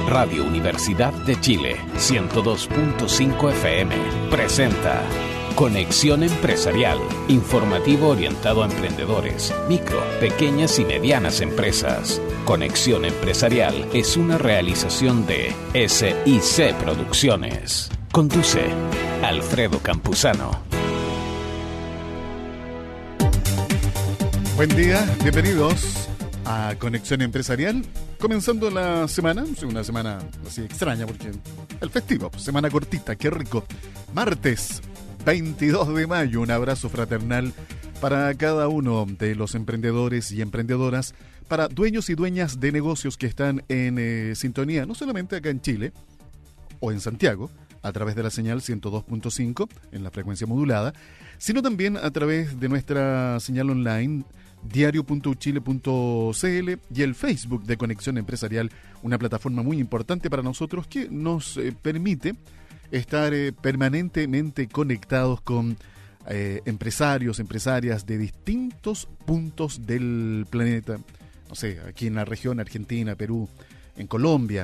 Radio Universidad de Chile, 102.5 FM, presenta Conexión Empresarial, informativo orientado a emprendedores, micro, pequeñas y medianas empresas. Conexión Empresarial es una realización de SIC Producciones. Conduce Alfredo Campuzano. Buen día, bienvenidos a Conexión Empresarial. Comenzando la semana, una semana así extraña porque el festivo, semana cortita, qué rico. Martes 22 de mayo, un abrazo fraternal para cada uno de los emprendedores y emprendedoras, para dueños y dueñas de negocios que están en sintonía, no solamente acá en Chile o en Santiago, a través de la señal 102.5 en la frecuencia modulada, sino también a través de nuestra señal online diario.uchile.cl y el Facebook de Conexión Empresarial, una plataforma muy importante para nosotros que nos permite estar permanentemente conectados con empresarios, empresarias de distintos puntos del planeta. No sé, aquí en la región Argentina, Perú, en Colombia.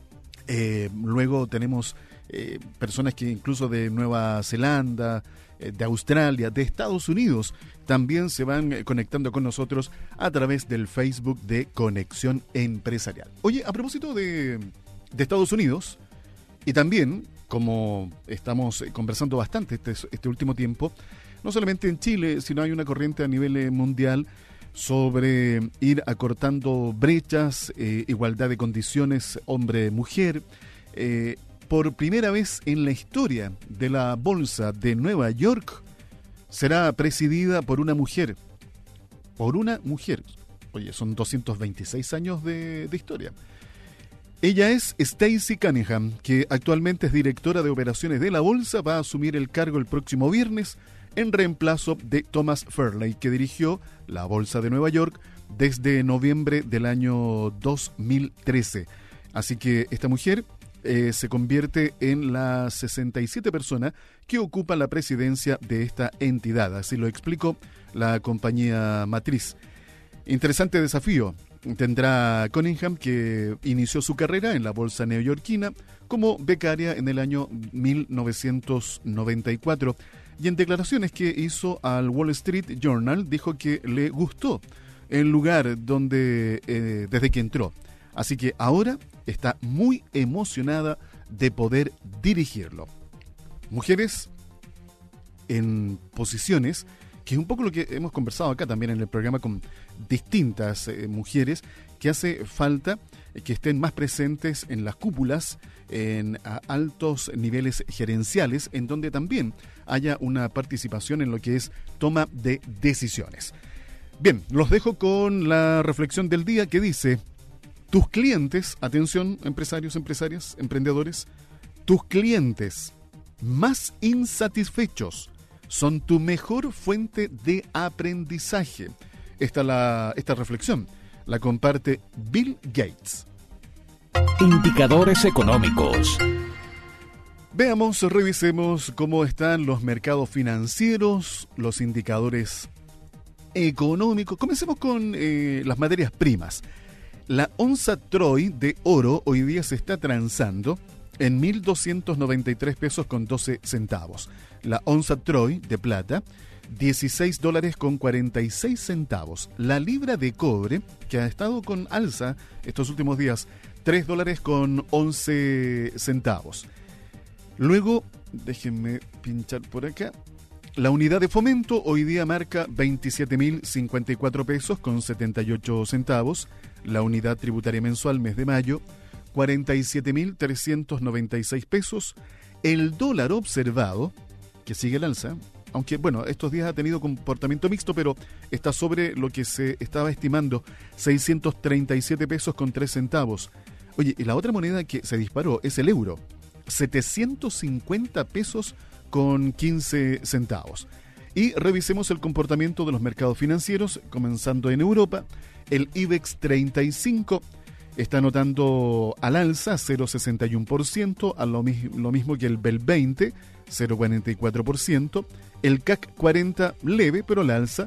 Luego tenemos personas que incluso de Nueva Zelanda, de Australia, de Estados Unidos, también se van conectando con nosotros a través del Facebook de Conexión Empresarial. Oye, a propósito de Estados Unidos, y también, como estamos conversando bastante este último tiempo, no solamente en Chile, sino hay una corriente a nivel mundial sobre ir acortando brechas, igualdad de condiciones hombre-mujer. Por primera vez en la historia de la Bolsa de Nueva York, será presidida por una mujer. Por una mujer. Oye, son 226 años de historia. Ella es Stacey Cunningham, que actualmente es directora de operaciones de la Bolsa. Va a asumir el cargo el próximo viernes en reemplazo de Thomas Farley, que dirigió la Bolsa de Nueva York desde noviembre del año 2013. Así que esta mujer se convierte en la 67 persona que ocupa la presidencia de esta entidad. Así lo explicó la compañía matriz. Interesante desafío tendrá Cunningham, que inició su carrera en la bolsa neoyorquina como becaria en el año 1994, y en declaraciones que hizo al Wall Street Journal dijo que le gustó el lugar donde desde que entró. Así que ahora está muy emocionada de poder dirigirlo. Mujeres en posiciones, que es un poco lo que hemos conversado acá también en el programa con distintas mujeres, que hace falta que estén más presentes en las cúpulas, en altos niveles gerenciales, en donde también haya una participación en lo que es toma de decisiones. Bien, los dejo con la reflexión del día que dice: tus clientes, atención empresarios, empresarias, emprendedores, tus clientes más insatisfechos son tu mejor fuente de aprendizaje. Esta reflexión la comparte Bill Gates. Indicadores económicos. Veamos, revisemos cómo están los mercados financieros, los indicadores económicos. Comencemos con las materias primas. La onza Troy de oro hoy día se está transando en 1.293 pesos con 12 centavos. La onza Troy de plata, $16 con 46 centavos. La libra de cobre, que ha estado con alza estos últimos días, $3 con 11 centavos. Luego, déjenme pinchar por acá. La unidad de fomento hoy día marca 27.054 pesos con 78 centavos. La unidad tributaria mensual mes de mayo, 47.396 pesos. El dólar observado, que sigue el alza, aunque bueno, estos días ha tenido comportamiento mixto, pero está sobre lo que se estaba estimando, 637 pesos con 3 centavos. Oye, y la otra moneda que se disparó es el euro, 750 pesos con 15 centavos. Y revisemos el comportamiento de los mercados financieros, comenzando en Europa. El IBEX 35 está anotando al alza 0,61%, a lo mismo que el BEL 20, 0,44%. El CAC 40 leve, pero al alza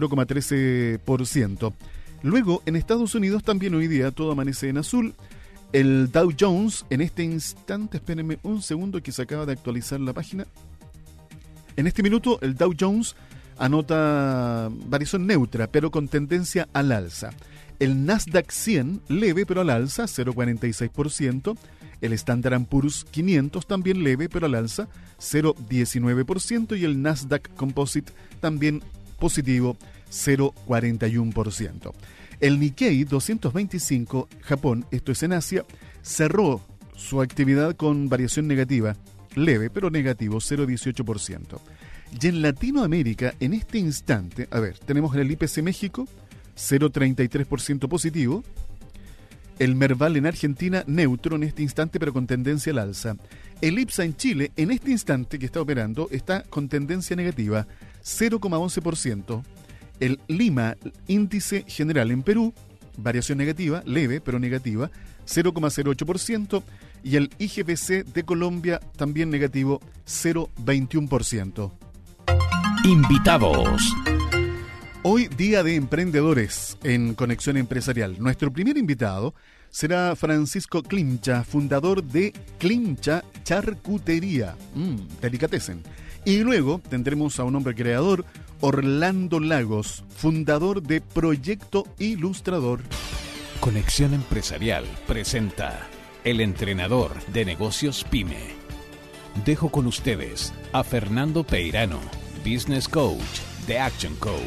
0,13%. Luego, en Estados Unidos también hoy día todo amanece en azul. El Dow Jones en este instante, espérenme un segundo que se acaba de actualizar la página. En este minuto el Dow Jones anota variación neutra, pero con tendencia al alza. El Nasdaq 100 leve pero al alza, 0,46%. El Standard & Poor's 500 también leve pero al alza, 0,19%. Y el Nasdaq Composite también positivo, 0,41%. El Nikkei 225, Japón, esto es en Asia, cerró su actividad con variación negativa, leve pero negativo, 0,18%. Y en Latinoamérica, en este instante, tenemos el IPC México, 0,33% positivo. El Merval en Argentina, neutro en este instante, pero con tendencia al alza. El IPSA en Chile, en este instante que está operando, está con tendencia negativa, 0,11%. El Lima, índice general en Perú, variación negativa, leve pero negativa, 0,08%. Y el IGPC de Colombia, también negativo, 0,21%. Invitados. Hoy día de emprendedores en Conexión Empresarial. Nuestro primer invitado será Francisco Clincha, fundador de Clincha Charcutería, delicatessen. Y luego tendremos a un hombre creador, Orlando Lagos, fundador de Proyecto Ilustrador. Conexión Empresarial presenta El Entrenador de Negocios PYME. Dejo con ustedes a Fernando Peirano, Business Coach de Action Coach.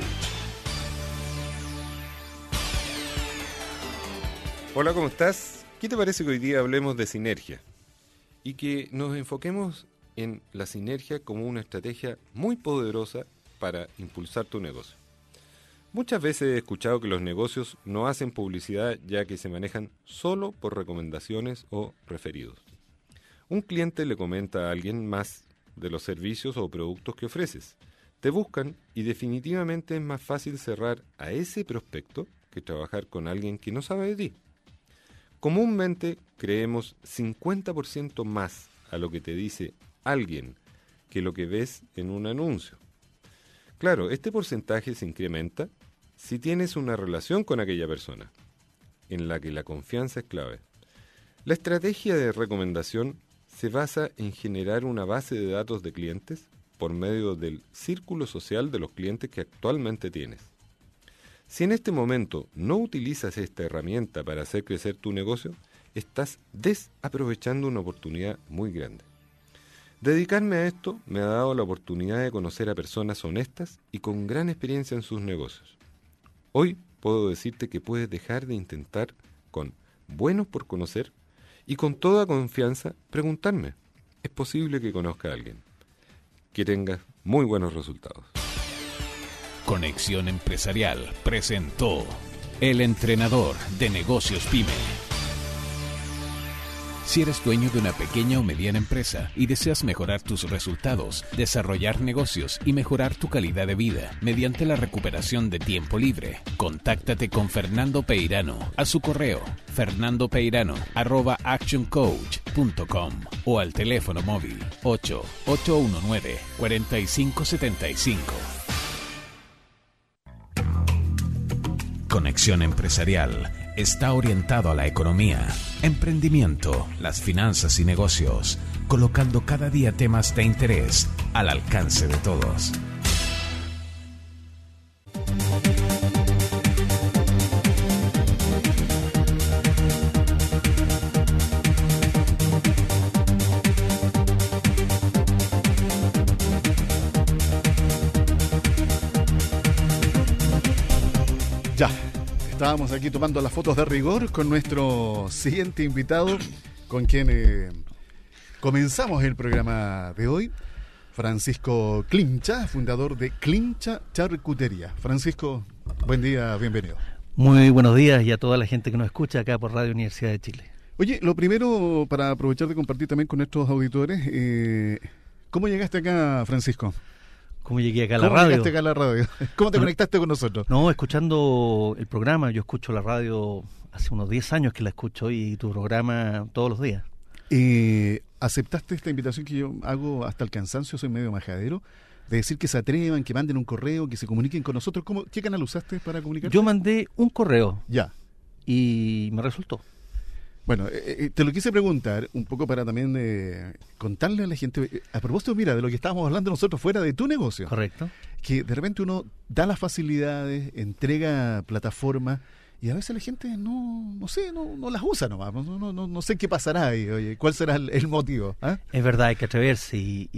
Hola, ¿cómo estás? ¿Qué te parece que hoy día hablemos de sinergia? Y que nos enfoquemos en la sinergia como una estrategia muy poderosa para impulsar tu negocio. Muchas veces he escuchado que los negocios no hacen publicidad ya que se manejan solo por recomendaciones o referidos. Un cliente le comenta a alguien más de los servicios o productos que ofreces. Te buscan y definitivamente es más fácil cerrar a ese prospecto que trabajar con alguien que no sabe de ti. Comúnmente creemos 50% más a lo que te dice alguien que lo que ves en un anuncio. Claro, este porcentaje se incrementa si tienes una relación con aquella persona, en la que la confianza es clave. La estrategia de recomendación se basa en generar una base de datos de clientes por medio del círculo social de los clientes que actualmente tienes. Si en este momento no utilizas esta herramienta para hacer crecer tu negocio, estás desaprovechando una oportunidad muy grande. Dedicarme a esto me ha dado la oportunidad de conocer a personas honestas y con gran experiencia en sus negocios. Hoy puedo decirte que puedes dejar de intentar con buenos por conocer y con toda confianza preguntarme, ¿es posible que conozca a alguien? Que tengas muy buenos resultados. Conexión Empresarial presentó El Entrenador de Negocios PYME. Si eres dueño de una pequeña o mediana empresa y deseas mejorar tus resultados, desarrollar negocios y mejorar tu calidad de vida mediante la recuperación de tiempo libre, contáctate con Fernando Peirano a su correo fernandopeirano@actioncoach.com o al teléfono móvil 8819-4575. Conexión Empresarial está orientado a la economía, emprendimiento, las finanzas y negocios, colocando cada día temas de interés al alcance de todos. Ya, estábamos aquí tomando las fotos de rigor con nuestro siguiente invitado, con quien comenzamos el programa de hoy, Francisco Clincha, fundador de Clincha Charcutería. Francisco, buen día, bienvenido. Muy buenos días y a toda la gente que nos escucha acá por Radio Universidad de Chile. Oye, lo primero, para aprovechar de compartir también con nuestros auditores, ¿cómo llegaste acá, Francisco? ¿Cómo llegué acá a la radio? ¿Cómo llegaste acá a la radio? ¿Cómo te conectaste con nosotros? No, escuchando el programa. Yo escucho la radio hace unos 10 años que la escucho y tu programa todos los días. ¿Aceptaste esta invitación que yo hago hasta el cansancio? Soy medio majadero. De decir que se atrevan, que manden un correo, que se comuniquen con nosotros. ¿Qué canal usaste para comunicarte? Yo mandé un correo. Ya. Y me resultó. Bueno, te lo quise preguntar un poco para también contarle a la gente, a propósito, mira, de lo que estábamos hablando nosotros fuera de tu negocio. Correcto. Que de repente uno da las facilidades, entrega plataformas y a veces la gente no las usa nomás. No sé qué pasará ahí, oye, cuál será el motivo. ¿Ah? Es verdad, hay que atreverse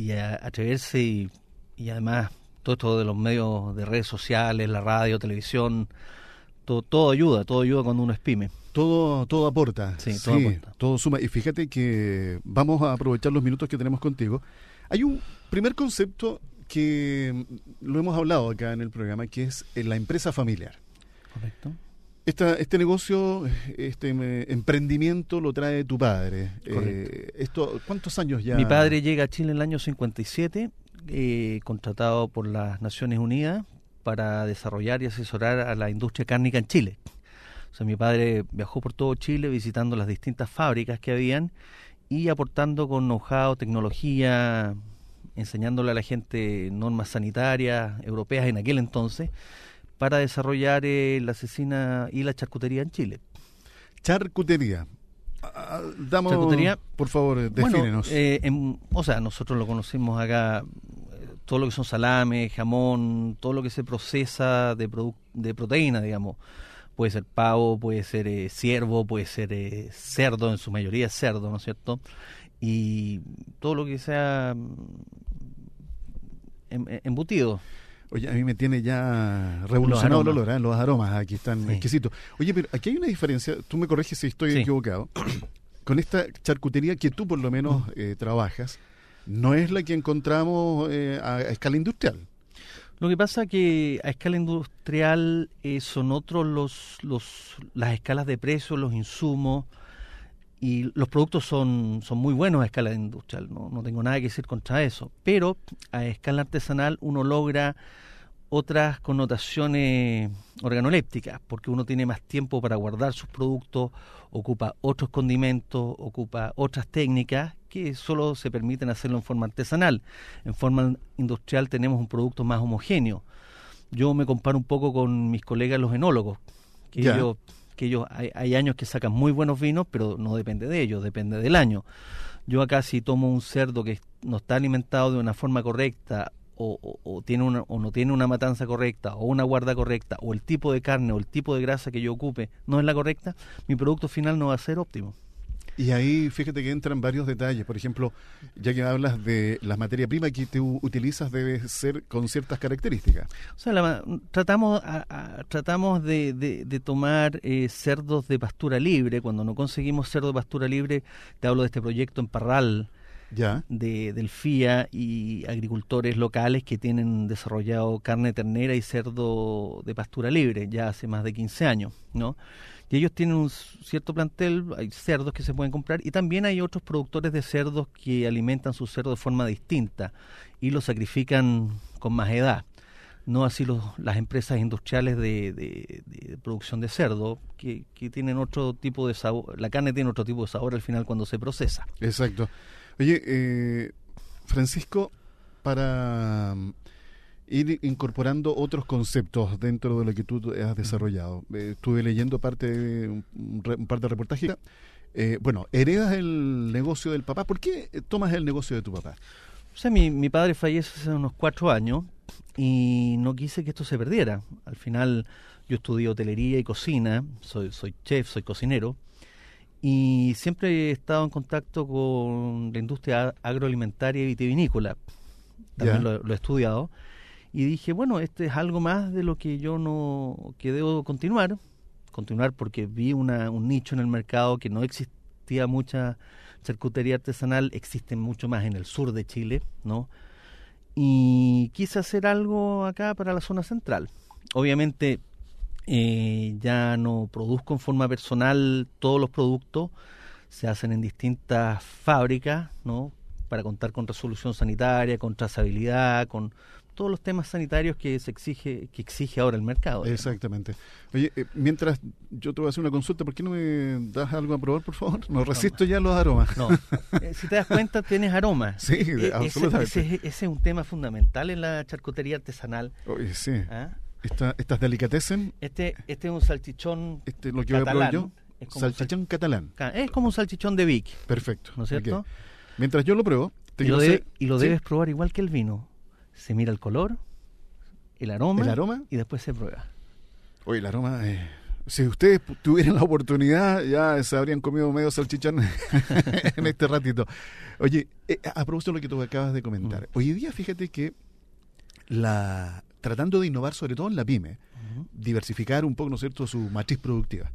y además todo esto de los medios de redes sociales, la radio, televisión, todo ayuda cuando uno es pyme. Todo aporta. Sí, todo aporta. Todo suma. Y fíjate que vamos a aprovechar los minutos que tenemos contigo. Hay un primer concepto que lo hemos hablado acá en el programa, que es la empresa familiar. Correcto. Este negocio, emprendimiento lo trae tu padre. Correcto. ¿Cuántos años ya? Mi padre llega a Chile en el año 57, contratado por las Naciones Unidas para desarrollar y asesorar a la industria cárnica en Chile. O sea, mi padre viajó por todo Chile visitando las distintas fábricas que habían y aportando con know-how, tecnología, enseñándole a la gente normas sanitarias europeas en aquel entonces para desarrollar la cecina y la charcutería en Chile. Charcutería. Charcutería, por favor, defínenos. Bueno, nosotros lo conocemos acá, todo lo que son salames, jamón, todo lo que se procesa de proteína, digamos. Puede ser pavo, puede ser ciervo, puede ser cerdo, en su mayoría es cerdo, ¿no es cierto? Y todo lo que sea embutido. Oye, a mí me tiene ya revolucionado el olor, los aromas aquí están exquisitos. Oye, pero aquí hay una diferencia, tú me corriges si estoy equivocado, con esta charcutería que tú por lo menos trabajas, no es la que encontramos a escala industrial. Lo que pasa que a escala industrial son otros las escalas de precios, los insumos, y los productos son muy buenos a escala industrial, no tengo nada que decir contra eso, pero a escala artesanal uno logra otras connotaciones organolépticas, porque uno tiene más tiempo para guardar sus productos, ocupa otros condimentos, ocupa otras técnicas que solo se permiten hacerlo en forma artesanal. En forma industrial tenemos un producto más homogéneo. Yo me comparo un poco con mis colegas los enólogos, que ellos hay años que sacan muy buenos vinos, pero no depende de ellos, depende del año. Yo acá si tomo un cerdo que no está alimentado de una forma correcta, o no tiene una matanza correcta, o una guarda correcta, o el tipo de carne o el tipo de grasa que yo ocupe no es la correcta, mi producto final no va a ser óptimo. Y ahí fíjate que entran varios detalles. Por ejemplo, ya que hablas de las materias primas que tú utilizas, debe ser con ciertas características. O sea, tratamos de tomar cerdos de pastura libre. Cuando no conseguimos cerdo de pastura libre, te hablo de este proyecto en Parral, del FIA y agricultores locales que tienen desarrollado carne ternera y cerdo de pastura libre ya hace más de 15 años, ¿no? Y ellos tienen un cierto plantel, hay cerdos que se pueden comprar y también hay otros productores de cerdos que alimentan sus cerdos de forma distinta y los sacrifican con más edad. No así las empresas industriales de producción de cerdo que tienen otro tipo de sabor, la carne tiene otro tipo de sabor al final cuando se procesa. Exacto. Oye, Francisco, para ir incorporando otros conceptos dentro de lo que tú has desarrollado, estuve leyendo un par de reportajes. Heredas el negocio del papá. ¿Por qué tomas el negocio de tu papá? O sea, mi padre fallece hace unos 4 años y no quise que esto se perdiera. Al final yo estudié hotelería y cocina, soy chef, soy cocinero, y siempre he estado en contacto con la industria agroalimentaria y vitivinícola. También lo he estudiado. Y dije, bueno, este es algo más de lo que que debo continuar porque vi un nicho en el mercado que no existía mucha charcutería artesanal, existe mucho más en el sur de Chile, ¿no? Y quise hacer algo acá para la zona central. Obviamente ya no produzco en forma personal todos los productos, se hacen en distintas fábricas, ¿no? Para contar con resolución sanitaria, con trazabilidad, con todos los temas sanitarios que exige ahora el mercado. Exactamente. Oye, mientras yo te voy a hacer una consulta, ¿por qué no me das algo a probar, por favor? No resisto ya los aromas. No, si te das cuenta tienes aromas. Sí, absolutamente. Ese es un tema fundamental en la charcutería artesanal. Oye, sí. ¿Ah? Estas delicatessen. Este es un salchichón lo que catalán. voy a probar yo. Es como Salchichón catalán. Es como un salchichón de Vic, Perfecto. ¿no es cierto? Ok. Mientras yo lo pruebo, te Y lo, quiero hacer- lo ¿sí? debes probar igual que el vino. Se mira el color, el aroma, ¿El aroma? y después se prueba. Oye, el aroma... si ustedes tuvieran la oportunidad, ya se habrían comido medio salchichón en este ratito. Oye, a propósito de lo que tú acabas de comentar, hoy día fíjate que tratando de innovar, sobre todo en la pyme, diversificar un poco, ¿no es cierto?, su matriz productiva.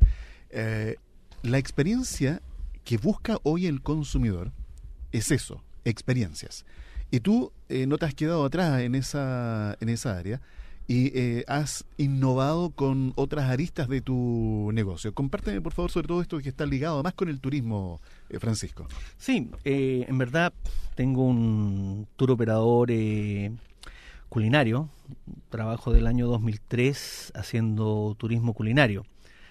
La experiencia que busca hoy el consumidor es eso, experiencias. Y tú no te has quedado atrás en esa área y has innovado con otras aristas de tu negocio. Compárteme, por favor, sobre todo esto que está ligado además con el turismo, Francisco. Sí, en verdad tengo un tour operador culinario, trabajo del año 2003 haciendo turismo culinario.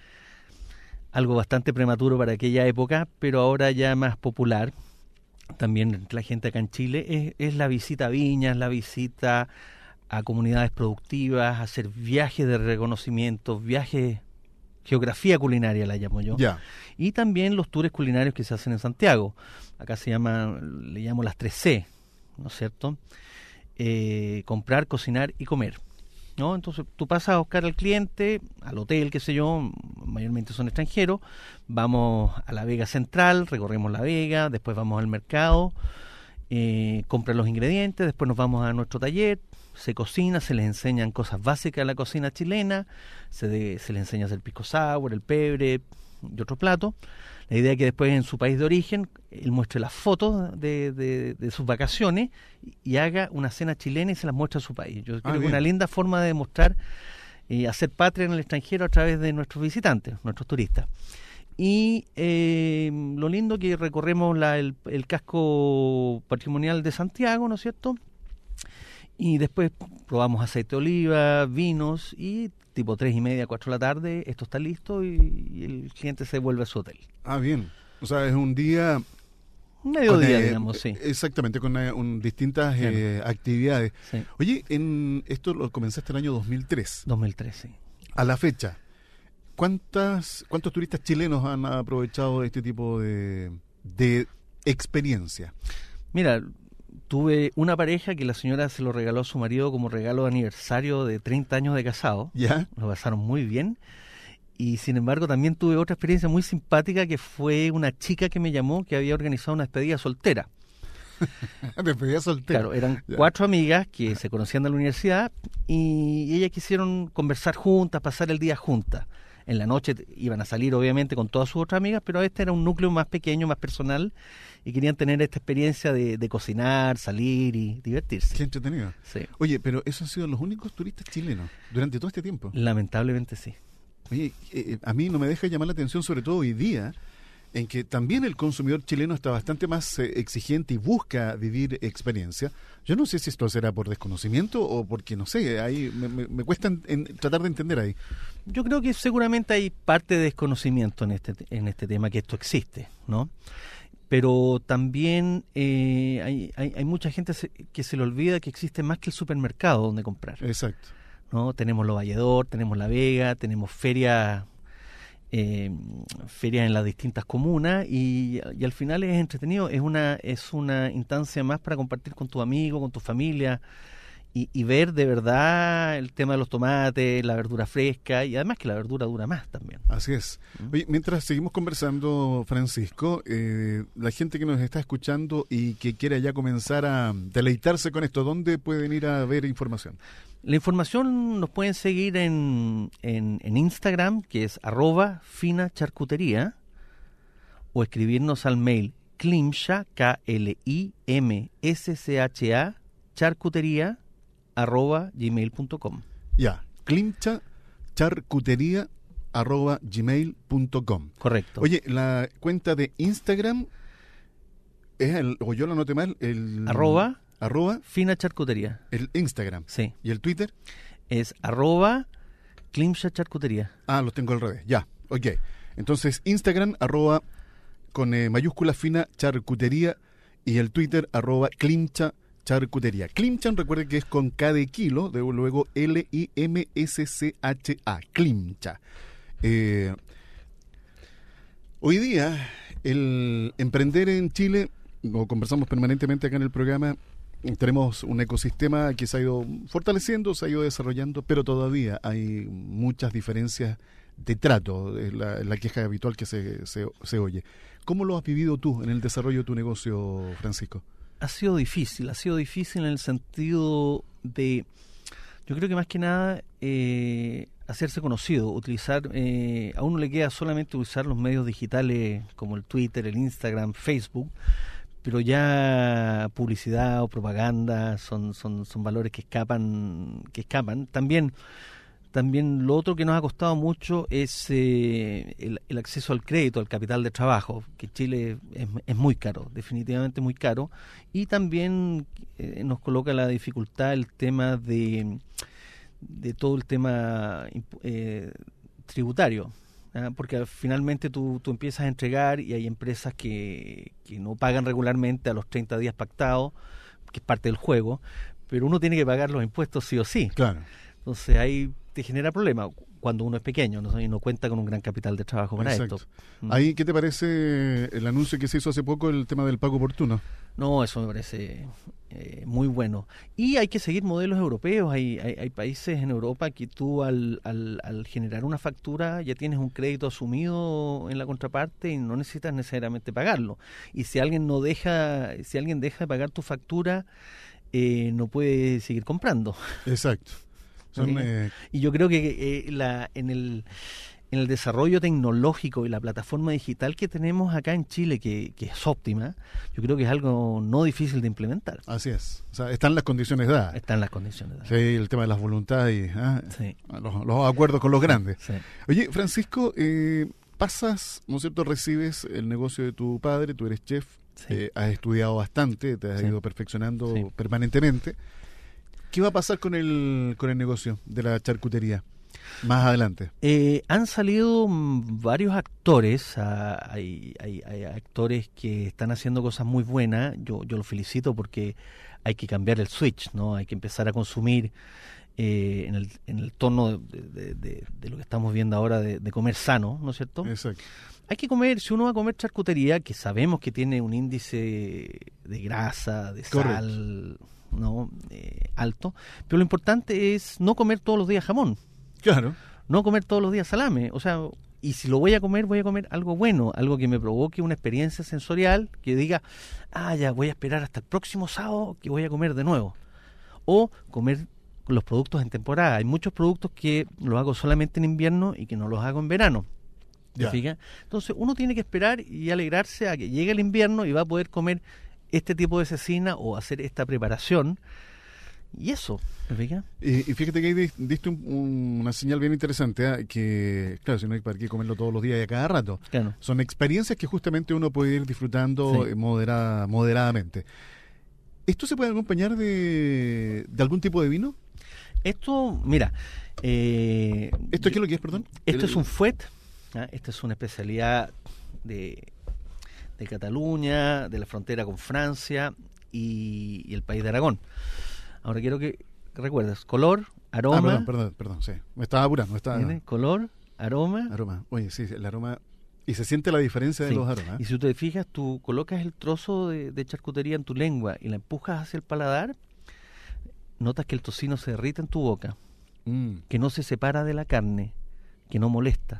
Algo bastante prematuro para aquella época, pero ahora ya más popular. También entre la gente acá en Chile es la visita a viñas, la visita a comunidades productivas, hacer viajes de reconocimiento, viajes, geografía culinaria la llamo yo. Ya. Y también los tours culinarios que se hacen en Santiago. Acá le llamo las 3C, ¿no es cierto? Comprar, cocinar y comer, ¿no? Entonces tú pasas a buscar al cliente, al hotel, qué sé yo, mayormente son extranjeros, vamos a la Vega Central, recorremos la Vega, después vamos al mercado, compran los ingredientes, después nos vamos a nuestro taller, se cocina, se les enseñan cosas básicas de la cocina chilena, se les enseña a hacer pisco sour, el pebre y otro plato. La idea es que después en su país de origen él muestre las fotos de sus vacaciones y haga una cena chilena y se las muestre a su país. Yo creo que es una linda forma de demostrar hacer patria en el extranjero a través de nuestros visitantes, nuestros turistas. Y lo lindo que recorremos el casco patrimonial de Santiago, ¿no es cierto? Y después probamos aceite de oliva, vinos y tipo 3:30, 4 de la tarde, esto está listo y el cliente se vuelve a su hotel. Ah, bien. O sea, es un día... Mediodía, digamos, sí. Exactamente, con distintas actividades. Sí. Oye, esto lo comenzaste el año 2003. 2013. A la fecha, ¿cuántos turistas chilenos han aprovechado este tipo de experiencia? Mira, tuve una pareja que la señora se lo regaló a su marido como regalo de aniversario de 30 años de casado. ¿Ya? Lo pasaron muy bien. Y sin embargo también tuve otra experiencia muy simpática que fue una chica que me llamó que había organizado una despedida soltera. Despedida soltera. Claro, eran Ya. 4 amigas que se conocían de la universidad y ellas quisieron conversar juntas, pasar el día juntas. En la noche iban a salir obviamente con todas sus otras amigas, pero este era un núcleo más pequeño, más personal y querían tener esta experiencia de cocinar, salir y divertirse. Qué entretenido. Sí. Oye, pero esos han sido los únicos turistas chilenos durante todo este tiempo. Lamentablemente sí. Oye, a mí no me deja llamar la atención, sobre todo hoy día, en que también el consumidor chileno está bastante más exigente y busca vivir experiencia. Yo no sé si esto será por desconocimiento o porque, no sé, ahí me cuesta tratar de entender ahí. Yo creo que seguramente hay parte de desconocimiento en este tema, que esto existe, ¿no? Pero también hay mucha gente que se le olvida que existe más que el supermercado donde comprar, Exacto. ¿no? Tenemos Los Valledor, tenemos La Vega, tenemos ferias en las distintas comunas y al final es entretenido, es una instancia más para compartir con tus amigos, con tu familia y ver de verdad el tema de los tomates, la verdura fresca y además que la verdura dura más también. Así es. Oye, mientras seguimos conversando, Francisco, la gente que nos está escuchando y que quiera ya comenzar a deleitarse con esto, ¿dónde pueden ir a ver información? La información nos pueden seguir en Instagram, que es @finacharcutería, o escribirnos al mail Klimscha, KLIMSCHA, charcutería, @gmail.com. Ya, klimchacharcutería@gmail.com. Correcto. Oye, la cuenta de Instagram es o yo lo anoté mal, Arroba Fina Charcutería. El Instagram. Sí. ¿Y el Twitter? Es Klimscha Charcutería. Ah, los tengo al revés. Ya, ok. Entonces, Instagram, con mayúscula Fina Charcutería, y el Twitter, Klimcha Charcutería. Klimcha, recuerde que es con K de kilo, luego LIMSCHA. Klimcha. Hoy día, el emprender en Chile, lo conversamos permanentemente acá en el programa, tenemos un ecosistema que se ha ido fortaleciendo, se ha ido desarrollando, pero todavía hay muchas diferencias de trato, es la queja habitual que se oye. ¿Cómo lo has vivido tú en el desarrollo de tu negocio, Francisco? Ha sido difícil en el sentido de, yo creo que más que nada, hacerse conocido, utilizar, a uno le queda solamente usar los medios digitales como el Twitter, el Instagram, Facebook, pero ya publicidad o propaganda son valores que escapan. También lo otro que nos ha costado mucho es el acceso al crédito, al capital de trabajo, que Chile es muy caro, definitivamente muy caro, y también nos coloca la dificultad el tema de todo el tema tributario, porque finalmente tú empiezas a entregar y hay empresas que no pagan regularmente a los 30 días pactados, que es parte del juego, pero uno tiene que pagar los impuestos sí o sí. Claro. Entonces ahí te genera problema cuando uno es pequeño, ¿no? Y no cuenta con un gran capital de trabajo para Exacto. esto. Ahí, ¿qué te parece el anuncio que se hizo hace poco, el tema del pago oportuno? No, eso me parece muy bueno. Y hay que seguir modelos europeos. Hay países en Europa que tú al generar una factura ya tienes un crédito asumido en la contraparte y no necesitas necesariamente pagarlo. Y si alguien deja de pagar tu factura, no puede seguir comprando. Exacto. Y yo creo que en el desarrollo tecnológico y la plataforma digital que tenemos acá en Chile, que es óptima, yo creo que es algo no difícil de implementar. Así es. O sea, están las condiciones dadas. Están las condiciones dadas. Sí, el tema de las voluntades y sí. los acuerdos con los grandes. Sí. Oye, Francisco, pasas, ¿no es cierto?, recibes el negocio de tu padre, tú eres chef, Sí. Has estudiado bastante, te has Sí. ido perfeccionando Sí. permanentemente. ¿Qué va a pasar con el negocio de la charcutería más adelante? Han salido varios actores, hay actores que están haciendo cosas muy buenas, yo los felicito porque hay que cambiar el switch, ¿no? Hay que empezar a consumir en el tono de lo que estamos viendo ahora de comer sano, ¿no es cierto? Exacto. Hay que comer, si uno va a comer charcutería, que sabemos que tiene un índice de grasa, de sal, ¿no? Alto, pero lo importante es no comer todos los días jamón. Claro. No comer todos los días salame, o sea, y si lo voy a comer algo bueno, algo que me provoque una experiencia sensorial, que diga, ya voy a esperar hasta el próximo sábado que voy a comer de nuevo. O comer los productos en temporada. Hay muchos productos que los hago solamente en invierno y que no los hago en verano. ¿Te fijas? Entonces uno tiene que esperar y alegrarse a que llegue el invierno y va a poder comer este tipo de cecina o hacer esta preparación. Y eso, ¿me fijas? Y fíjate que ahí diste una señal bien interesante, que claro, si no hay para qué comerlo todos los días y a cada rato. Claro. Son experiencias que justamente uno puede ir disfrutando Sí. moderadamente. ¿Esto se puede acompañar de algún tipo de vino? Esto, mira... ¿Esto qué es lo que es, perdón? Esto es un fuet, esta es una especialidad de Cataluña, de la frontera con Francia y el país de Aragón. Ahora quiero que recuerdes, color, aroma... Perdón, sí. Me estaba apurando. ¿Tiene? Color, aroma... Aroma. Oye, sí, el aroma... Y se siente la diferencia de Sí. los aromas. Y si tú te fijas, tú colocas el trozo de charcutería en tu lengua y la empujas hacia el paladar, notas que el tocino se derrite en tu boca, que no se separa de la carne, que no molesta.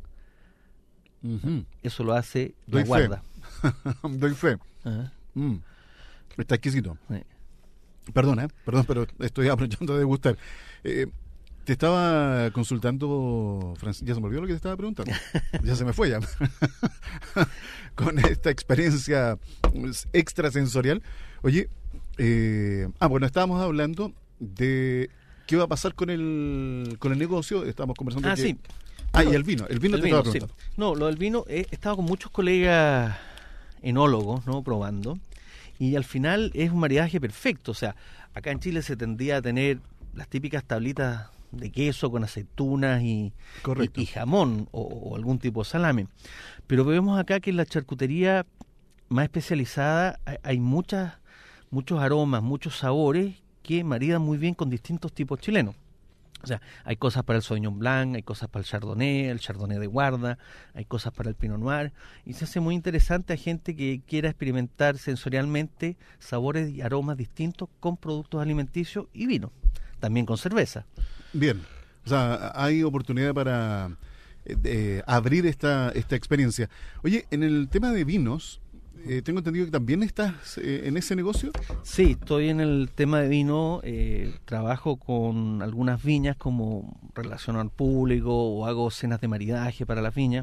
Ujú. Eso lo hace Doy la guarda. Doy fe. Ajá. Está exquisito. Sí. Perdón, pero estoy aprovechando de degustar. Te estaba consultando, Francis, ya se me olvidó lo que te estaba preguntando. Ya se me fue ya. Con esta experiencia extrasensorial. Oye, bueno, estábamos hablando de qué va a pasar con el negocio. Estábamos conversando Sí. y el vino. El vino te estaba preguntando. Sí. No, lo del vino, he estado con muchos colegas enólogos, ¿no? Probando. Y al final es un maridaje perfecto. O sea, acá en Chile se tendría a tener las típicas tablitas de queso con aceitunas y jamón o algún tipo de salame. Pero vemos acá que en la charcutería más especializada hay muchos aromas, muchos sabores que maridan muy bien con distintos tipos chilenos. O sea, hay cosas para el Sauvignon Blanc, hay cosas para el Chardonnay de guarda, hay cosas para el Pinot Noir, y se hace muy interesante a gente que quiera experimentar sensorialmente sabores y aromas distintos con productos alimenticios y vino, también con cerveza. Bien, o sea, hay oportunidad para abrir esta experiencia. Oye, en el tema de vinos, tengo entendido que también estás en ese negocio. Sí, estoy en el tema de vino, trabajo con algunas viñas como relaciono al público o hago cenas de maridaje para las viñas,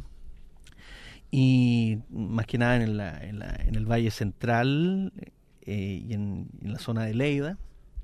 y más que nada en el Valle Central y en la zona de Lleida,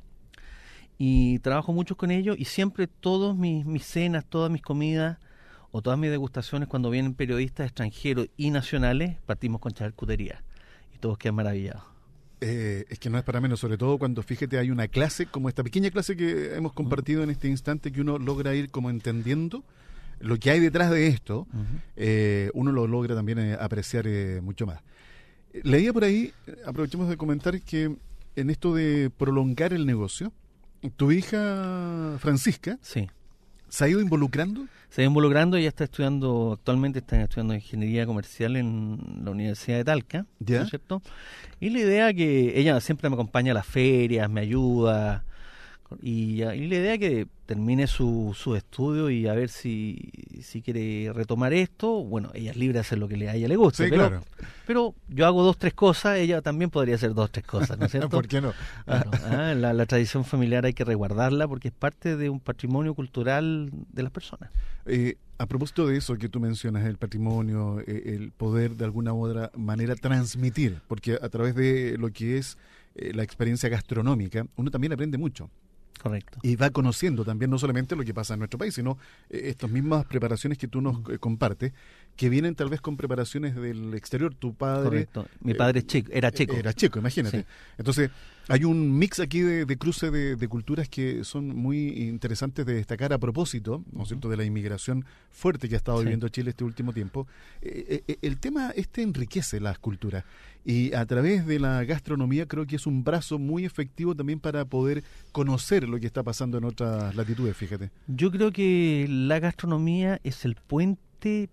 y trabajo mucho con ellos, y siempre todas mis cenas, todas mis comidas o todas mis degustaciones, cuando vienen periodistas extranjeros y nacionales, partimos con charcutería y todos quedan maravillados. Es que no es para menos, sobre todo cuando, fíjate, hay una clase como esta pequeña clase que hemos compartido en este instante, que uno logra ir como entendiendo lo que hay detrás de esto. Uno lo logra también apreciar mucho más. Leía por ahí, aprovechemos de comentar, que en esto de prolongar el negocio, tu hija Francisca, sí, ¿se ha ido involucrando? Se va involucrando, ella actualmente está estudiando ingeniería comercial en la Universidad de Talca, ¿ya? ¿no es cierto? Y la idea que ella siempre me acompaña a las ferias, me ayuda, y la idea que termine su estudio y a ver si quiere retomar esto. Bueno, ella es libre de hacer lo que a ella le guste, Sí, pero, claro. pero yo hago 2-3 cosas, ella también podría hacer 2-3 cosas, ¿no es cierto? ¿Por qué no? Claro, la tradición familiar hay que resguardarla porque es parte de un patrimonio cultural de las personas. A propósito de eso que tú mencionas, el patrimonio, el poder de alguna u otra manera transmitir, porque a través de lo que es la experiencia gastronómica, uno también aprende mucho. Correcto. Y va conociendo también no solamente lo que pasa en nuestro país, sino estas mismas preparaciones que tú nos compartes, que vienen tal vez con preparaciones del exterior. Tu padre... Correcto. Mi padre era chico. Era chico, imagínate. Sí. Entonces, hay un mix aquí de cruce de culturas que son muy interesantes de destacar a propósito, ¿no es cierto?, de la inmigración fuerte que ha estado viviendo Chile este último tiempo. El tema enriquece las culturas, y a través de la gastronomía creo que es un brazo muy efectivo también para poder conocer lo que está pasando en otras latitudes, fíjate. Yo creo que la gastronomía es el puente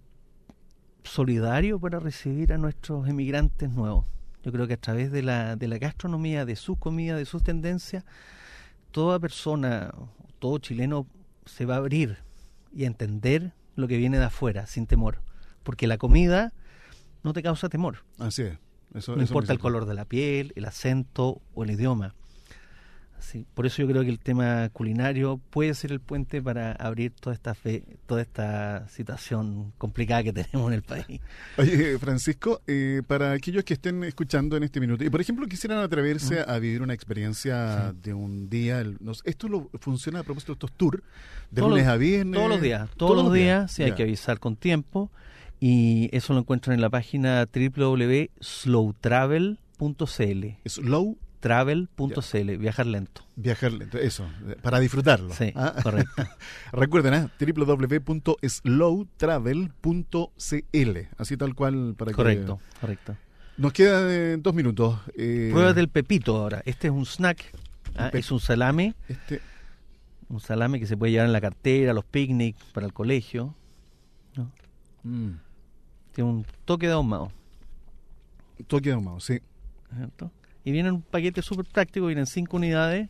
solidario para recibir a nuestros emigrantes nuevos. Yo creo que a través de la gastronomía, de su comida, de sus tendencias, toda persona, todo chileno se va a abrir y a entender lo que viene de afuera, sin temor. Porque la comida no te causa temor. Así es. Eso no importa el me color de la piel, el acento o el idioma. Así, por eso yo creo que el tema culinario puede ser el puente para abrir toda esta situación complicada que tenemos en el país. Oye, Francisco, para aquellos que estén escuchando en este minuto y por ejemplo quisieran atreverse a vivir una experiencia de un día, esto funciona a propósito de estos tours de lunes a viernes. Todos los días, sí, hay Ya. que avisar con tiempo, y eso lo encuentran en la página www.slowtravel.cl. Travel.cl, viajar lento. Viajar lento, eso, para disfrutarlo. Sí, correcto. Recuerden, www.slowtravel.cl, así tal cual para Correcto. Nos quedan 2 minutos. Pruébate el pepito ahora. Este es un snack, es un salame. Un salame que se puede llevar en la cartera, los picnics, para el colegio, ¿no? Tiene un toque de ahumado. Toque de ahumado, sí. ¿Cierto? Y viene un paquete súper práctico, vienen 5 unidades.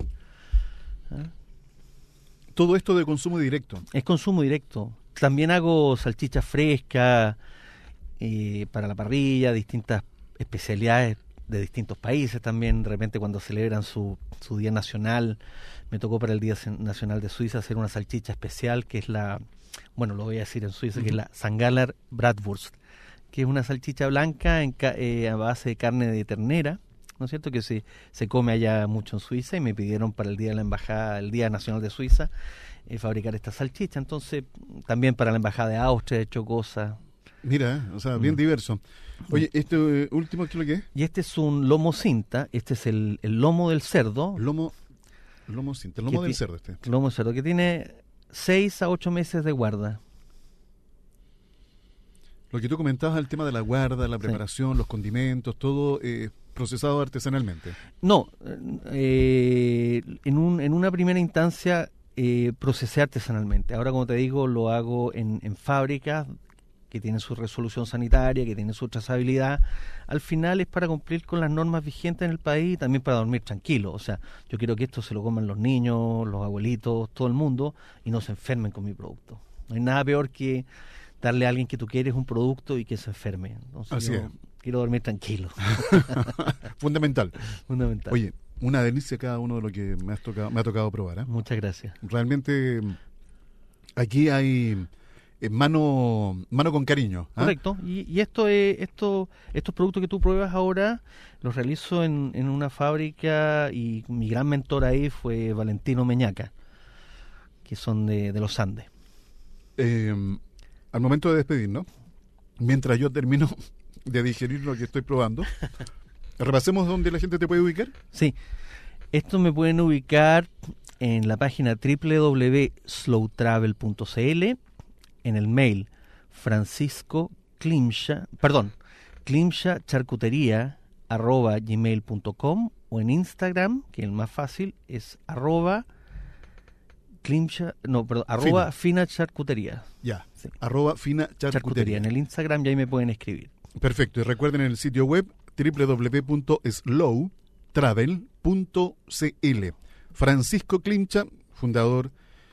Todo esto de consumo directo. Es consumo directo. También hago salchichas frescas para la parrilla, distintas especialidades de distintos países también. De repente cuando celebran su día nacional, me tocó para el Día Nacional de Suiza hacer una salchicha especial que es lo voy a decir en Suiza, que es la St. Galler Bratwurst, que es una salchicha blanca a base de carne de ternera, ¿no es cierto?, que se come allá mucho en Suiza, y me pidieron para el Día de la Embajada, el Día Nacional de Suiza, fabricar esta salchicha. Entonces, también para la Embajada de Austria he hecho cosas. Mira, o sea, bien diverso. Oye, ¿este último qué es lo que es? Y este es un lomo cinta, este es el lomo del cerdo. Lomo cinta, el lomo del cerdo Lomo del cerdo, que tiene 6 a 8 meses de guarda. Lo que tú comentabas, el tema de la guarda, la preparación, los condimentos, todo procesado artesanalmente. No, en una primera instancia procesé artesanalmente. Ahora, como te digo, lo hago en fábricas que tienen su resolución sanitaria, que tienen su trazabilidad. Al final es para cumplir con las normas vigentes en el país y también para dormir tranquilo. O sea, yo quiero que esto se lo coman los niños, los abuelitos, todo el mundo, y no se enfermen con mi producto. No hay nada peor que darle a alguien que tú quieres un producto y que se enferme. Entonces, Así es. Quiero dormir tranquilo. Fundamental. Fundamental. Oye, una delicia cada uno de lo que me ha tocado probar, ¿eh? Muchas gracias. Realmente aquí hay mano con cariño. ¿Ah? Correcto. Y estos productos que tú pruebas ahora los realizo en una fábrica, y mi gran mentor ahí fue Valentino Meñaca, que son de los Andes. Al momento de despedirnos, mientras yo termino de digerir lo que estoy probando, repasemos dónde la gente te puede ubicar. Sí, esto me pueden ubicar en la página www.slowtravel.cl, en el mail climchacharcutería@gmail.com, o en Instagram, que es el más fácil, es @fina charcutería. Ya, Sí. @fina charcutería. En el Instagram, y ahí me pueden escribir. Perfecto, y recuerden en el sitio web www.slowtravel.cl. Francisco Climcha, fundador,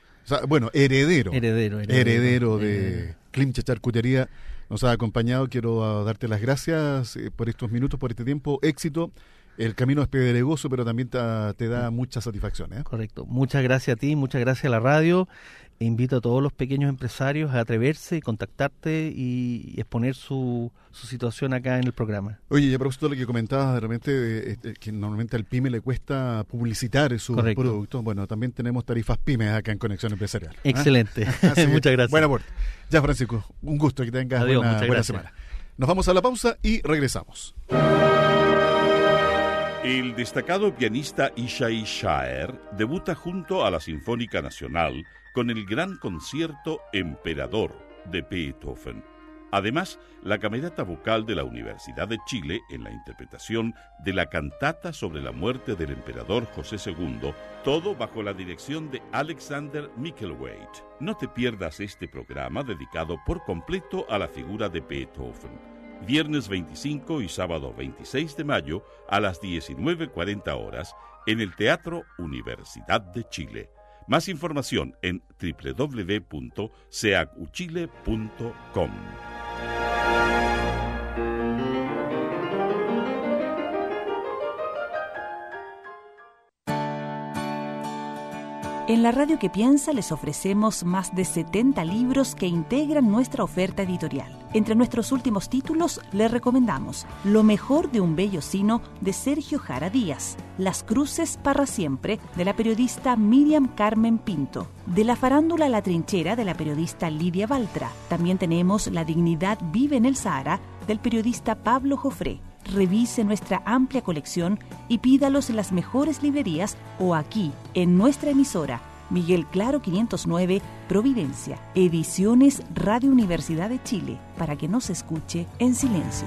heredero de Climcha Charcutería, nos ha acompañado. Quiero darte las gracias por estos minutos, por este tiempo. Éxito. El camino es pedregoso, pero también te da mucha satisfacción, ¿eh? Correcto. Muchas gracias a ti, muchas gracias a la radio. E invito a todos los pequeños empresarios a atreverse y contactarte y exponer su situación acá en el programa. Oye, y a propósito de lo que comentabas, de repente, que normalmente al PYME le cuesta publicitar sus productos, bueno, también tenemos tarifas PYME acá en Conexión Empresarial. Excelente. Muchas gracias. Buen aporte. Ya, Francisco, un gusto, que tengas buena semana. Nos vamos a la pausa y regresamos. El destacado pianista Ishai Shaer debuta junto a la Sinfónica Nacional con el gran concierto Emperador de Beethoven. Además, la Camerata Vocal de la Universidad de Chile en la interpretación de la cantata sobre la muerte del emperador José II, todo bajo la dirección de Alexander Michelweit. No te pierdas este programa dedicado por completo a la figura de Beethoven. Viernes 25 y sábado 26 de mayo a las 19:40 horas en el Teatro Universidad de Chile. Más información en www.seacuchile.com. En la Radio que Piensa les ofrecemos más de 70 libros que integran nuestra oferta editorial. Entre nuestros últimos títulos les recomendamos Lo mejor de un bello sino, de Sergio Jara Díaz, Las cruces para siempre, de la periodista Miriam Carmen Pinto, De la farándula a la trinchera, de la periodista Lidia Baltra. También tenemos La dignidad vive en el Sahara, del periodista Pablo Jofré. Revise nuestra amplia colección y pídalos en las mejores librerías o aquí, en nuestra emisora, Miguel Claro 509, Providencia. Ediciones Radio Universidad de Chile, para que no se escuche en silencio.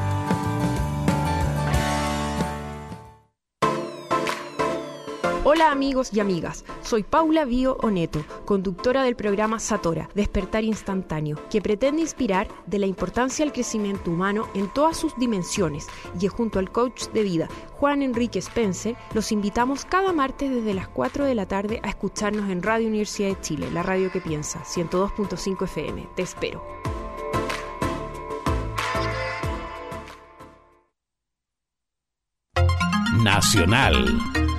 Hola amigos y amigas, soy Paula Bio Oneto, conductora del programa Satora, Despertar Instantáneo, que pretende inspirar de la importancia del crecimiento humano en todas sus dimensiones, y junto al coach de vida, Juan Enrique Spencer, los invitamos cada martes desde las 4 de la tarde a escucharnos en Radio Universidad de Chile, la radio que piensa, 102.5 FM. Te espero. Nacional.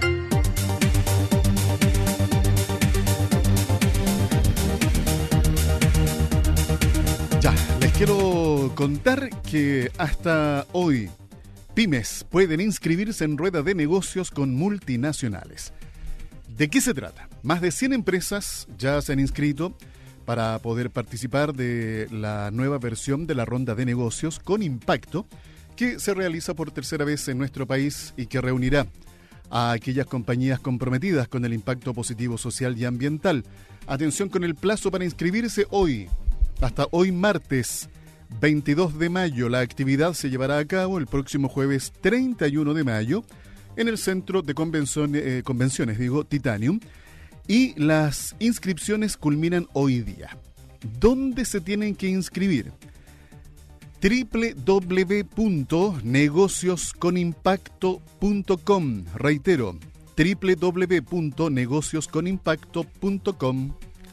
Ya, les quiero contar que hasta hoy pymes pueden inscribirse en rueda de negocios con multinacionales. ¿De qué se trata? Más de 100 empresas ya se han inscrito para poder participar de la nueva versión de la ronda de negocios con impacto que se realiza por tercera vez en nuestro país y que reunirá a aquellas compañías comprometidas con el impacto positivo social y ambiental. Atención con el plazo para inscribirse hoy. Hasta hoy martes 22 de mayo. La actividad se llevará a cabo el próximo jueves 31 de mayo en el Centro de Convenciones Titanium. y las inscripciones culminan hoy día. ¿Dónde se tienen que inscribir? www.negociosconimpacto.com. Reitero, www.negociosconimpacto.com.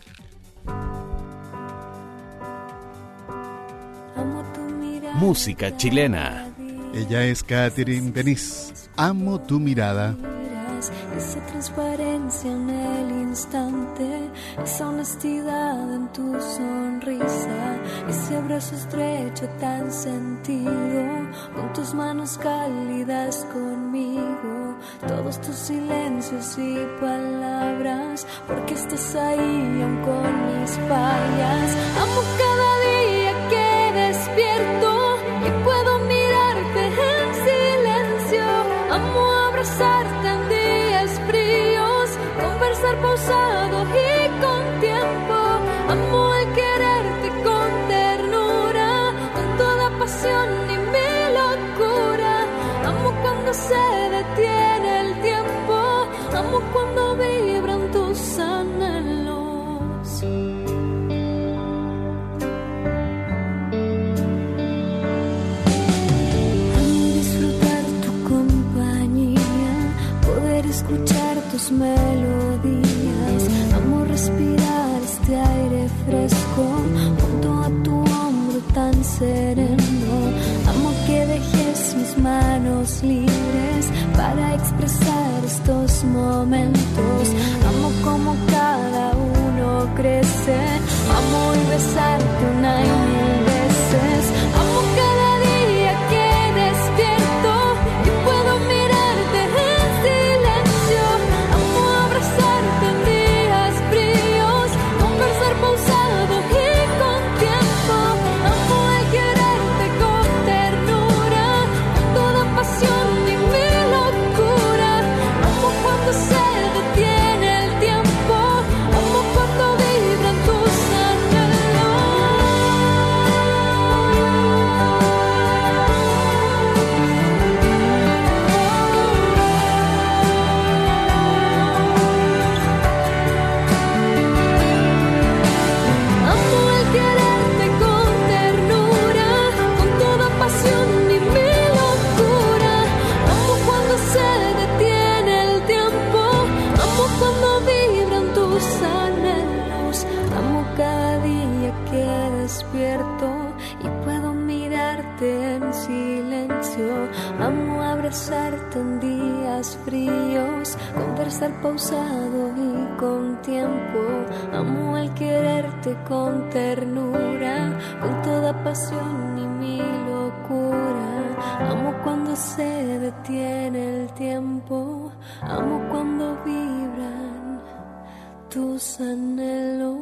Música chilena. Ella es Catherine Denise. Amo tu mirada. Esa transparencia en el instante, esa honestidad en tu sonrisa, ese abrazo estrecho tan sentido, con tus manos cálidas conmigo, todos tus silencios y palabras, porque estás ahí aún con mis fallas. Amo cada día que despierto y puedo mirarte en silencio, amo abrazarte en días fríos, conversar pausado y con tiempo, amo el quererte con ternura, con toda pasión y mi locura, amo cuando se detiene el tiempo, amo cuando vibran tus anhelos. Amo disfrutar tu compañía, poder escuchar tus melodías, amo respirar este aire fresco junto a tu hombro tan sereno, amo que dejes mis manos libres para expresar estos momentos, amo como cada uno crece, amo y besarte una y mil veces, amo cada día que despierto y puedo mirarte en silencio, amo abrazarte en días fríos, conversar pausado y con tiempo, amo el quererte con ternura, con toda pasión y mi locura, amo cuando se detiene el tiempo, amo cuando vibran tus amo el quererte con ternura, con toda pasión y mi locura, amo cuando se detiene el tiempo, amo cuando vibran tus anhelos, amo cada día que despierto y puedo mirarte en silencio, amo abrazarte en días fríos, conversar pausado y con tiempo, amo el quererte con ternura, con toda pasión y mi locura, amo cuando se detiene el tiempo, amo cuando vibran tus anhelos.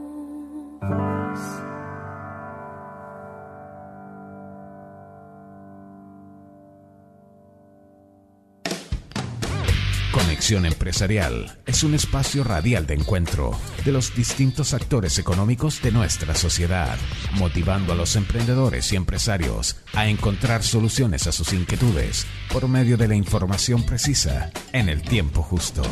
Conexión Empresarial es un espacio radial de encuentro de los distintos actores económicos de nuestra sociedad, motivando a los emprendedores y empresarios a encontrar soluciones a sus inquietudes por medio de la información precisa en el tiempo justo.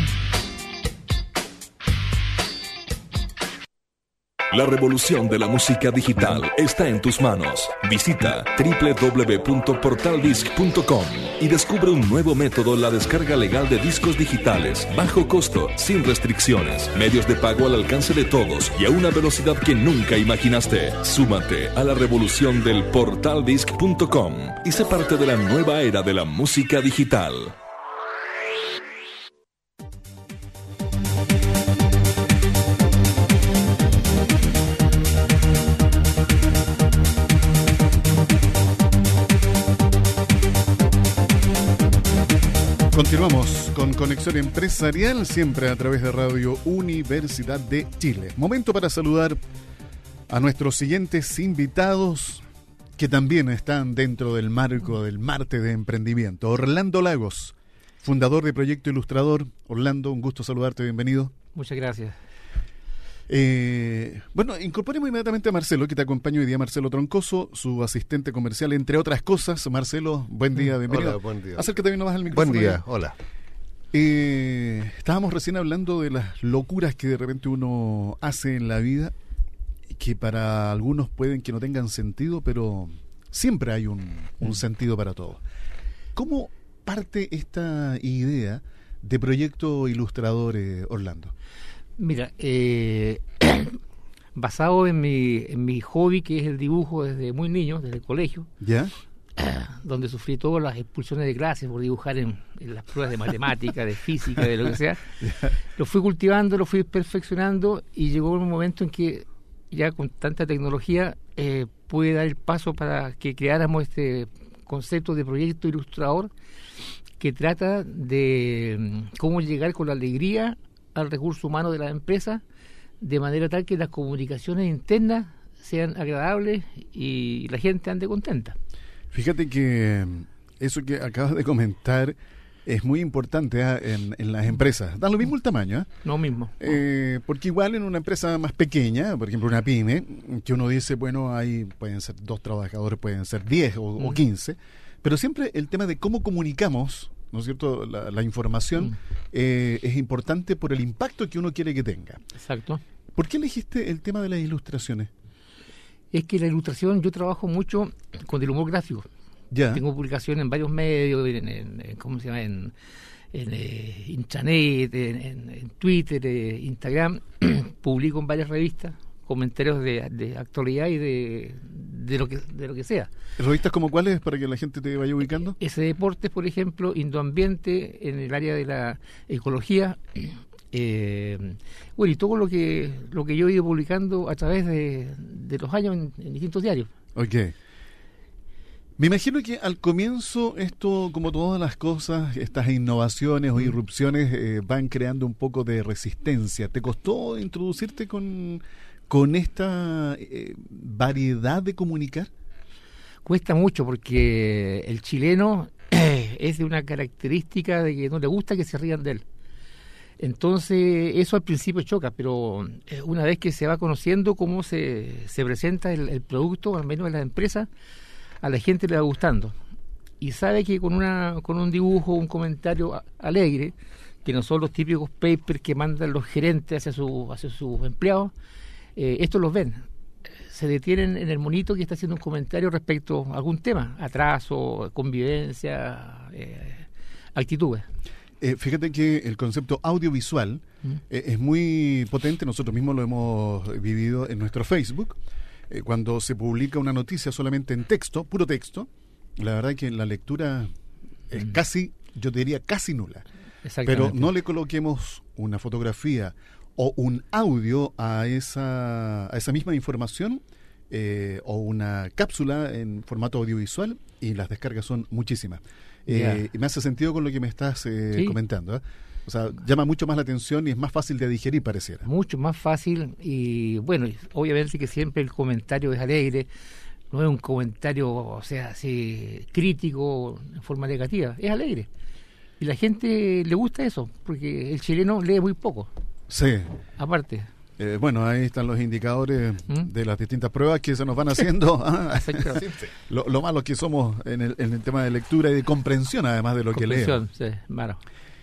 La revolución de la música digital está en tus manos. Visita www.portaldisc.com y descubre un nuevo método en la descarga legal de discos digitales, bajo costo, sin restricciones, medios de pago al alcance de todos y a una velocidad que nunca imaginaste. Súmate a la revolución del portaldisc.com y sé parte de la nueva era de la música digital. Continuamos con Conexión Empresarial, siempre a través de Radio Universidad de Chile. Momento para saludar a nuestros siguientes invitados que también están dentro del marco del Martes de Emprendimiento. Orlando Lagos, fundador de Proyecto Ilustrador. Orlando, un gusto saludarte, bienvenido. Muchas gracias. Bueno, incorporemos inmediatamente a Marcelo, que te acompaña hoy día, Marcelo Troncoso, su asistente comercial, entre otras cosas. Marcelo, buen día, bienvenido. Hola, buen día. Acércate bien nomás al micrófono. Buen día, hola. Estábamos recién hablando de las locuras que de repente uno hace en la vida, que para algunos pueden que no tengan sentido, pero siempre hay un sentido para todo. ¿Cómo parte esta idea de Proyecto Ilustrador, Orlando? Mira, basado en mi hobby, que es el dibujo desde muy niño, desde el colegio, ¿ya? Donde sufrí todas las expulsiones de clases por dibujar en las pruebas de matemática, de física, de lo que sea. Lo fui cultivando, lo fui perfeccionando y llegó un momento en que ya con tanta tecnología pude dar el paso para que creáramos este concepto de Proyecto Ilustrador, que trata de cómo llegar con la alegría al recurso humano de la empresa, de manera tal que las comunicaciones internas sean agradables y la gente ande contenta. Fíjate que eso que acabas de comentar es muy importante en las empresas. Da lo mismo el tamaño, Lo mismo. Porque igual en una empresa más pequeña, por ejemplo una pyme, que uno dice, bueno, ahí pueden ser 2 trabajadores, pueden ser 10 o 15, pero siempre el tema de cómo comunicamos, ¿no es cierto?, la información es importante por el impacto que uno quiere que tenga. Exacto. ¿Por qué elegiste el tema de las ilustraciones? Es que la ilustración, yo trabajo mucho con el humor gráfico. Ya. Tengo publicaciones en varios medios, ¿cómo se llama? En intranet, en Twitter, Instagram. Publico en varias revistas comentarios de actualidad y de lo que sea. ¿Revistas como cuáles para que la gente te vaya ubicando? Ese Deportes, por ejemplo, Indoambiente, en el área de la ecología. Bueno, y todo lo que yo he ido publicando a través de los años en distintos diarios. Ok. Me imagino que al comienzo esto, como todas las cosas, estas innovaciones o irrupciones van creando un poco de resistencia. ¿Te costó introducirte con esta variedad de comunicar? Cuesta mucho porque el chileno es de una característica de que no le gusta que se rían de él. Entonces eso al principio choca, pero una vez que se va conociendo cómo se presenta el producto, al menos en las empresas, a la gente le va gustando y sabe que con un dibujo, un comentario alegre, que no son los típicos papers que mandan los gerentes hacia sus empleados, estos los ven, se detienen en el monito que está haciendo un comentario respecto a algún tema, atraso, convivencia, actitudes. Fíjate que el concepto audiovisual es muy potente. Nosotros mismos lo hemos vivido en nuestro Facebook. Cuando se publica una noticia solamente en texto, puro texto, la verdad que la lectura es casi, yo diría casi nula. Pero no le coloquemos una fotografía o un audio a esa misma información o una cápsula en formato audiovisual y las descargas son muchísimas. Y me hace sentido con lo que me estás comentando, ¿eh? O sea, llama mucho más la atención y es más fácil de digerir, pareciera. Mucho más fácil y bueno, obviamente que siempre el comentario es alegre, no es un comentario, o sea, así crítico en forma negativa, es alegre. Y la gente le gusta eso, porque el chileno lee muy poco. Sí. Aparte. Bueno, ahí están los indicadores de las distintas pruebas que se nos van haciendo. Lo malo que somos en el tema de lectura y de comprensión, además de lo que leemos. Sí, claro.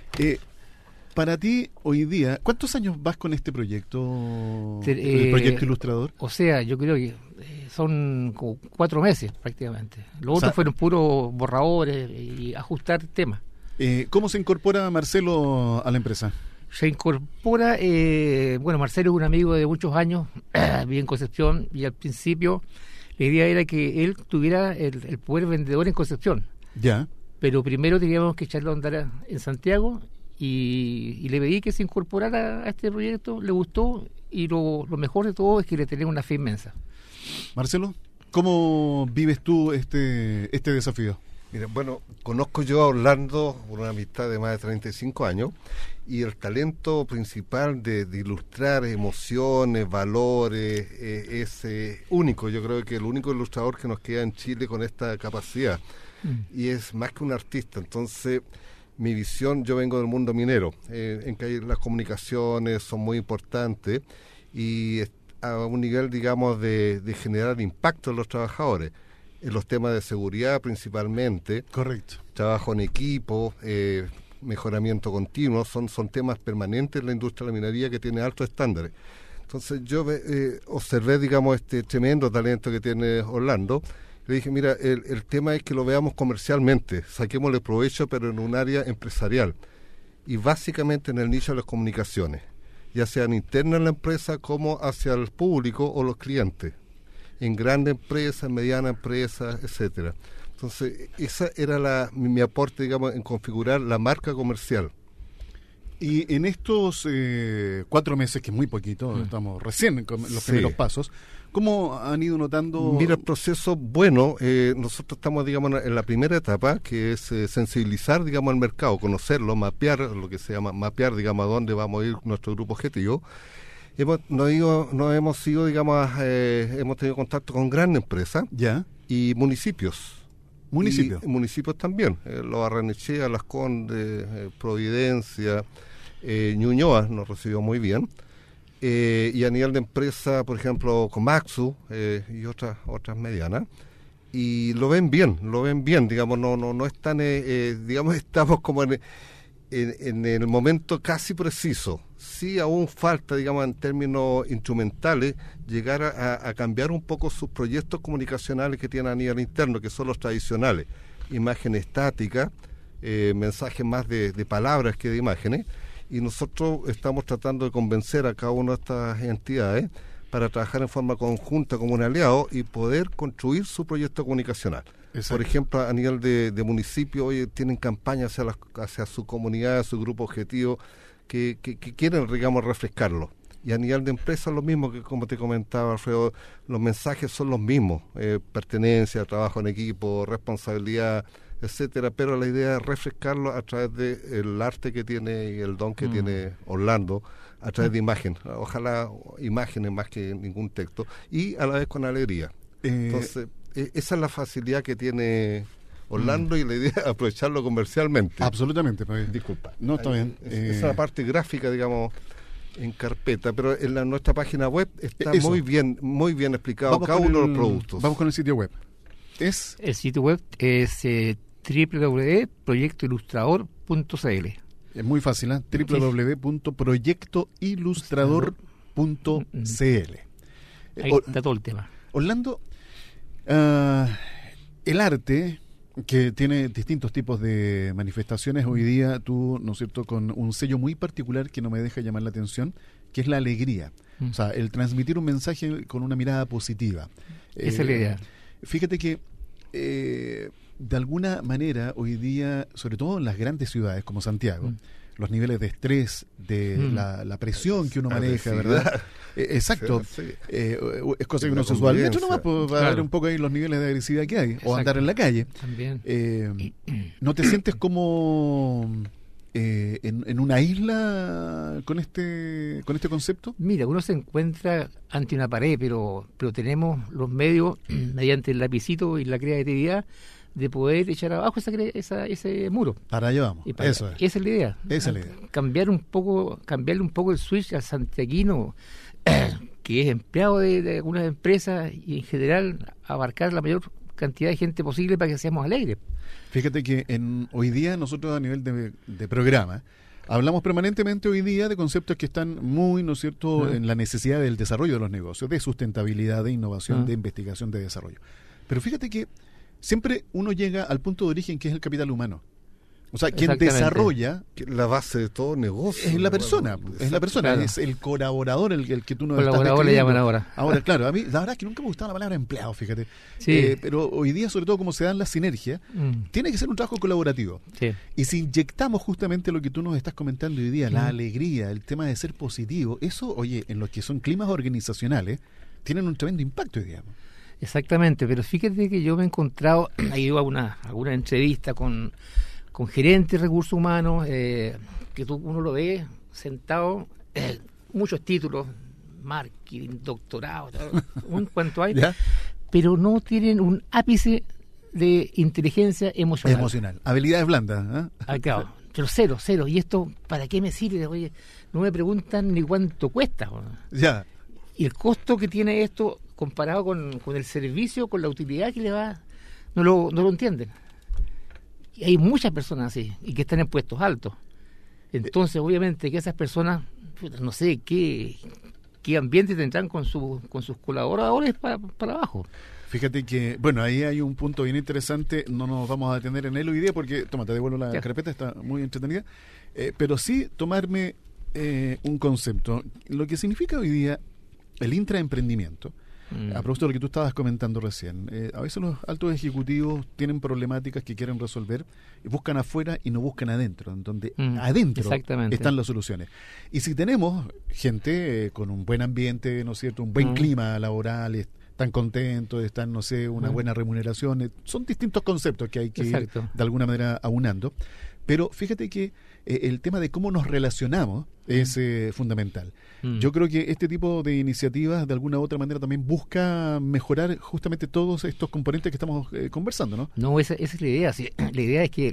Para ti, hoy día, ¿cuántos años vas con este proyecto, el Proyecto Ilustrador? O sea, yo creo que son como 4 meses prácticamente. Los otros fueron puros borradores y ajustar temas. ¿Cómo se incorpora Marcelo a la empresa? Se incorpora, bueno, Marcelo es un amigo de muchos años, vive en Concepción, y al principio la idea era que él tuviera el poder vendedor en Concepción. Ya. Pero primero teníamos que echarlo a andar en Santiago y le pedí que se incorporara a este proyecto, le gustó y lo mejor de todo es que le tenemos una fe inmensa. Marcelo, ¿cómo vives tú este desafío? Mira, bueno, conozco yo a Orlando por una amistad de más de 35 años y el talento principal de ilustrar emociones, valores, es único. Yo creo que el único ilustrador que nos queda en Chile con esta capacidad y es más que un artista. Entonces, mi visión, yo vengo del mundo minero, en que las comunicaciones son muy importantes y a un nivel, digamos, de generar impacto en los trabajadores. En los temas de seguridad principalmente. Correcto. Trabajo en equipo, mejoramiento continuo, son temas permanentes en la industria de la minería que tiene altos estándares. Entonces yo observé, digamos, este tremendo talento que tiene Orlando. Le dije, mira, el tema es que lo veamos comercialmente, saquémosle provecho, pero en un área empresarial. Y básicamente en el nicho de las comunicaciones, ya sean internas en la empresa como hacia el público o los clientes, en grandes empresas, medianas empresas, etcétera. Entonces, esa era mi aporte, digamos, en configurar la marca comercial. Y en estos 4 meses, que es muy poquito, estamos recién con los primeros pasos, ¿cómo han ido notando? Mira, el proceso, bueno, nosotros estamos, digamos, en la primera etapa, que es sensibilizar, digamos, al mercado, conocerlo, mapear, lo que se llama mapear, digamos, a dónde vamos a ir nuestro grupo objetivo. Hemos tenido contacto con grandes empresas y municipios. Municipios también, Los Barrenechea, Las Condes, Providencia, Ñuñoa nos recibió muy bien. Y a nivel de empresa, por ejemplo, Komatsu y otras medianas, y lo ven bien, digamos, no están, digamos, estamos como en el momento casi preciso. Sí, aún falta, digamos, en términos instrumentales, llegar a cambiar un poco sus proyectos comunicacionales que tienen a nivel interno, que son los tradicionales, imagen estática, mensajes más de palabras que de imágenes, y nosotros estamos tratando de convencer a cada una de estas entidades para trabajar en forma conjunta como un aliado y poder construir su proyecto comunicacional. Exacto. Por ejemplo, a nivel de municipio, hoy tienen campañas hacia su comunidad, su grupo objetivo, que quieren, digamos, refrescarlo. Y a nivel de empresas lo mismo, que como te comentaba, Alfredo, los mensajes son los mismos, pertenencia, trabajo en equipo, responsabilidad, etcétera, pero la idea es refrescarlo a través del arte que tiene y el don que tiene Orlando, a través de imagen, ojalá imágenes más que ningún texto, y a la vez con alegría. Entonces, esa es la facilidad que tiene Orlando y la idea es aprovecharlo comercialmente. Absolutamente. Disculpa. No, está bien. Esa es la parte gráfica, digamos, en carpeta, pero en nuestra página web está muy bien explicado cada uno de los productos. Vamos con el sitio web. El sitio web es www.proyectoilustrador.cl. Es muy fácil, www.proyectoilustrador.cl. Ahí está todo el tema. Orlando, el arte, que tiene distintos tipos de manifestaciones, hoy día tú, ¿no es cierto?, con un sello muy particular que no me deja llamar la atención, que es la alegría. O sea, el transmitir un mensaje con una mirada positiva. Esa es la idea. Fíjate que de alguna manera hoy día, sobre todo en las grandes ciudades como Santiago, los niveles de estrés, de la presión que uno maneja, ¿verdad? Exacto. Sí. Es cosa que uno se sube al metro nomás para ver un poco ahí los niveles de agresividad que hay. Exacto. O andar en la calle. También. ¿No te sientes como en una isla con este concepto? Mira, uno se encuentra ante una pared, pero tenemos los medios, mediante el lapicito y la creatividad, de poder echar abajo ese muro. Para allá vamos. Esa es la idea. Cambiarle un poco el switch al santiaguino, que es empleado de algunas empresas, y en general abarcar la mayor cantidad de gente posible para que seamos alegres. Fíjate que hoy día nosotros a nivel de programa hablamos permanentemente hoy día de conceptos que están muy, ¿no es cierto?, en la necesidad del desarrollo de los negocios, de sustentabilidad, de innovación, de investigación, de desarrollo. Pero fíjate que siempre uno llega al punto de origen, que es el capital humano. O sea, quien desarrolla... La base de todo negocio. Es la persona, claro. Es el colaborador el que tú no estás describiendo. Le llaman ahora. Ahora, claro, a mí la verdad es que nunca me gustaba la palabra empleado, fíjate. Sí. Pero hoy día, sobre todo como se dan las sinergias, tiene que ser un trabajo colaborativo. Sí. Y si inyectamos justamente lo que tú nos estás comentando hoy día, la alegría, el tema de ser positivo, eso, oye, en los que son climas organizacionales, tienen un tremendo impacto hoy día. Exactamente, pero fíjate que yo me he encontrado, he ido a alguna entrevista con gerentes de recursos humanos, que uno lo ve sentado, muchos títulos, marketing, doctorado, un cuanto hay, ¿ya? Pero no tienen un ápice de inteligencia emocional. Habilidades blandas. Claro, pero cero. ¿Y esto para qué me sirve? Oye, no me preguntan ni cuánto cuesta. Ya. Y el costo que tiene esto comparado con el servicio, con la utilidad que le va, no lo entienden. Y hay muchas personas así, y que están en puestos altos. Entonces, obviamente, que esas personas, no sé qué ambiente tendrán con sus colaboradores para abajo. Fíjate que, bueno, ahí hay un punto bien interesante, no nos vamos a detener en él hoy día porque, toma, te devuelvo la carpeta, está muy entretenida, pero sí tomarme un concepto, lo que significa hoy día el intraemprendimiento. A propósito de lo que tú estabas comentando recién, a veces los altos ejecutivos tienen problemáticas que quieren resolver y buscan afuera y no buscan adentro, en donde adentro están las soluciones. Y si tenemos gente con un buen ambiente, ¿no es cierto?, un buen clima laboral, están contentos, están, no sé, una buena remuneración, son distintos conceptos que hay que ir de alguna manera aunando. Pero fíjate que el tema de cómo nos relacionamos es fundamental. Yo creo que este tipo de iniciativas de alguna u otra manera también busca mejorar justamente todos estos componentes que estamos conversando, ¿no? No, esa es la idea. Sí. La idea es que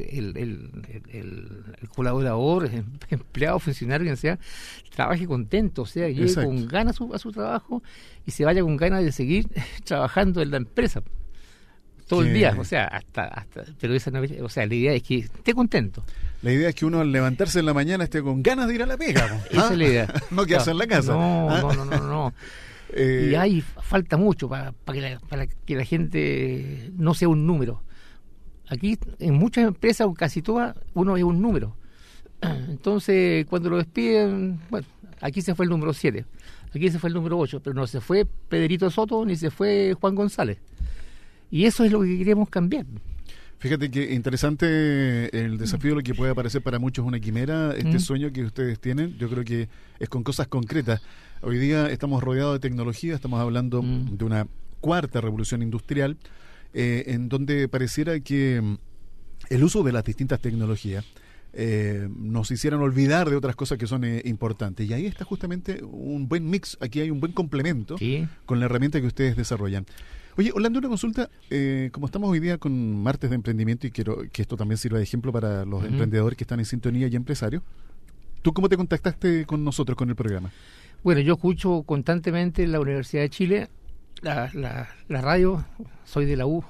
el colaborador, empleado, funcionario, quien sea, trabaje contento, o sea, llegue con ganas a su trabajo y se vaya con ganas de seguir trabajando en la empresa. Todo el día, o sea, hasta pero esa no, o sea, la idea es que esté contento. La idea es que uno al levantarse en la mañana esté con ganas de ir a la pega. Esa es la idea. No quedarse en la casa. No. Y ahí falta mucho para que la gente no sea un número. Aquí, en muchas empresas, o casi todas, uno es un número. Entonces, cuando lo despiden, bueno, aquí se fue el número 7, aquí se fue el número 8, pero no se fue Pedrito Soto ni se fue Juan González. Y eso es lo que queremos cambiar. Fíjate que interesante el desafío, lo que puede parecer para muchos una quimera, sueño que ustedes tienen, yo creo que es con cosas concretas. Hoy día estamos rodeados de tecnología, estamos hablando de una cuarta revolución industrial, en donde pareciera que el uso de las distintas tecnologías nos hicieran olvidar de otras cosas que son importantes. Y ahí está justamente un buen mix, aquí hay un buen complemento con la herramienta que ustedes desarrollan. Oye, Orlando, una consulta, como estamos hoy día con martes de emprendimiento y quiero que esto también sirva de ejemplo para los emprendedores que están en sintonía y empresarios, ¿tú cómo te contactaste con nosotros, con el programa? Bueno, yo escucho constantemente en la Universidad de Chile la radio, soy de la U.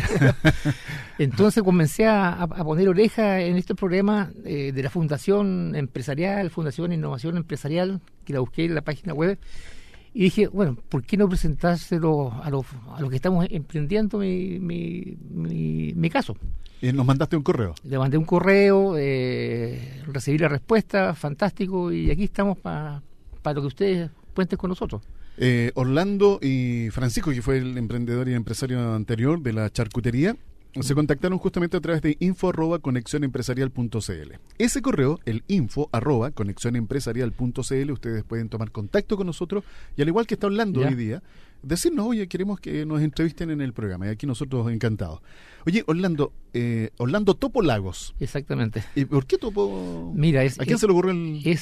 Entonces comencé a poner oreja en este programa de la Fundación Empresarial, Fundación Innovación Empresarial, que la busqué en la página web. Y dije, bueno, ¿por qué no presentárselo a los que estamos emprendiendo mi caso? ¿Y nos mandaste un correo? Le mandé un correo, recibí la respuesta, fantástico, y aquí estamos para lo que ustedes cuenten con nosotros. Orlando y Francisco, que fue el emprendedor y empresario anterior de la charcutería, se contactaron justamente a través de info@conexionempresarial.cl. Ese correo, el info@conexionempresarial.cl, ustedes pueden tomar contacto con nosotros y al igual que está Orlando hoy día, decirnos, oye, queremos que nos entrevisten en el programa, y aquí nosotros encantados. Oye, Orlando Topo Lagos. Exactamente. ¿Y por qué Topo? Mira, ¿a quién se le ocurrió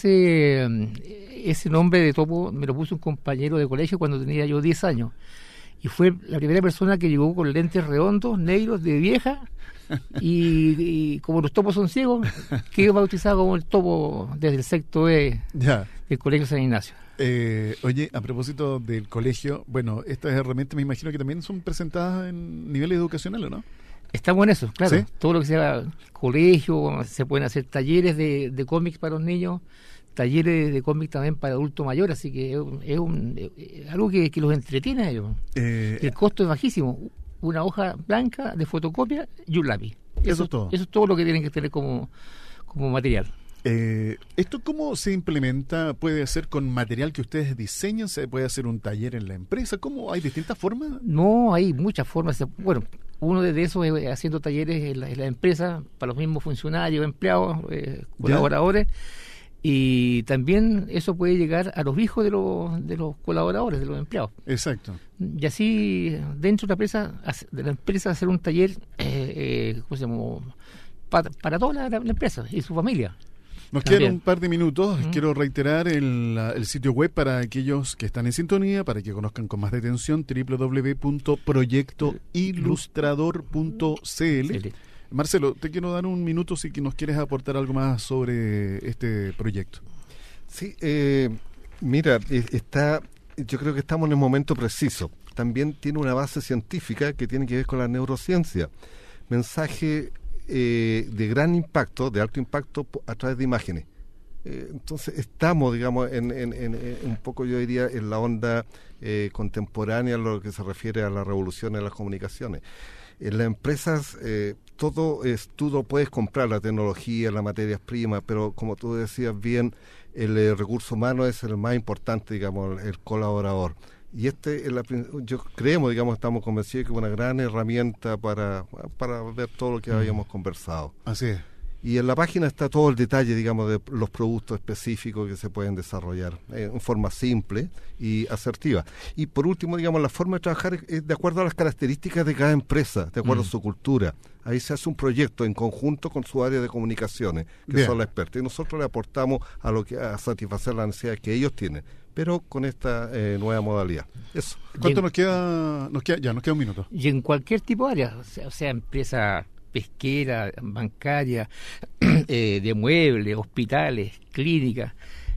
ese nombre de Topo me lo puso un compañero de colegio cuando tenía yo 10 años. Y fue la primera persona que llegó con lentes redondos, negros, de vieja, y como los topos son ciegos, quedó bautizado como el Topo desde el sexto E del Colegio San Ignacio. Oye, a propósito del colegio, bueno, estas herramientas me imagino que también son presentadas en niveles educacionales, ¿no? Estamos en eso, claro. ¿Sí? Todo lo que sea colegio, se pueden hacer talleres de cómics para los niños, talleres de cómics también para adultos mayores, así que es algo que los entretiene a ellos. El costo es bajísimo, una hoja blanca de fotocopia y un lápiz. Eso es todo. Eso es todo lo que tienen que tener como material. ¿Esto cómo se implementa? ¿Puede ser con material que ustedes diseñan? ¿Se puede hacer un taller en la empresa? ¿Cómo? ¿Hay distintas formas? No, hay muchas formas. Bueno, uno de esos es haciendo talleres en la empresa para los mismos funcionarios, empleados, colaboradores. Y también eso puede llegar a los hijos de los colaboradores, de los empleados. Exacto. Y así, dentro de la empresa hacer un taller para toda la empresa y su familia. Nos quedan un par de minutos. Quiero reiterar el sitio web para aquellos que están en sintonía, para que conozcan con más detención, www.proyectoilustrador.cl. Marcelo, te quiero dar un minuto si nos quieres aportar algo más sobre este proyecto. Sí, mira, yo creo que estamos en el momento preciso. También tiene una base científica que tiene que ver con la neurociencia. Mensaje de gran impacto, de alto impacto a través de imágenes. Entonces estamos, digamos, en un poco, yo diría, en la onda contemporánea en lo que se refiere a la revolución de las comunicaciones. En las empresas tú lo puedes comprar, la tecnología, las materias primas, pero como tú decías bien, el recurso humano es el más importante, digamos, el colaborador. Y yo creemos, digamos, estamos convencidos que es una gran herramienta para ver todo lo que habíamos conversado. Así es. Y en la página está todo el detalle, digamos, de los productos específicos que se pueden desarrollar en forma simple y asertiva. Y por último, digamos, la forma de trabajar es de acuerdo a las características de cada empresa, de acuerdo a su cultura. Ahí se hace un proyecto en conjunto con su área de comunicaciones, que son las expertas. Y nosotros le aportamos a satisfacer las necesidades que ellos tienen, pero con esta nueva modalidad. Eso. ¿Cuánto nos queda? Nos queda un minuto. Y en cualquier tipo de área, o sea empresa pesquera, bancaria, de muebles, hospitales, clínicas,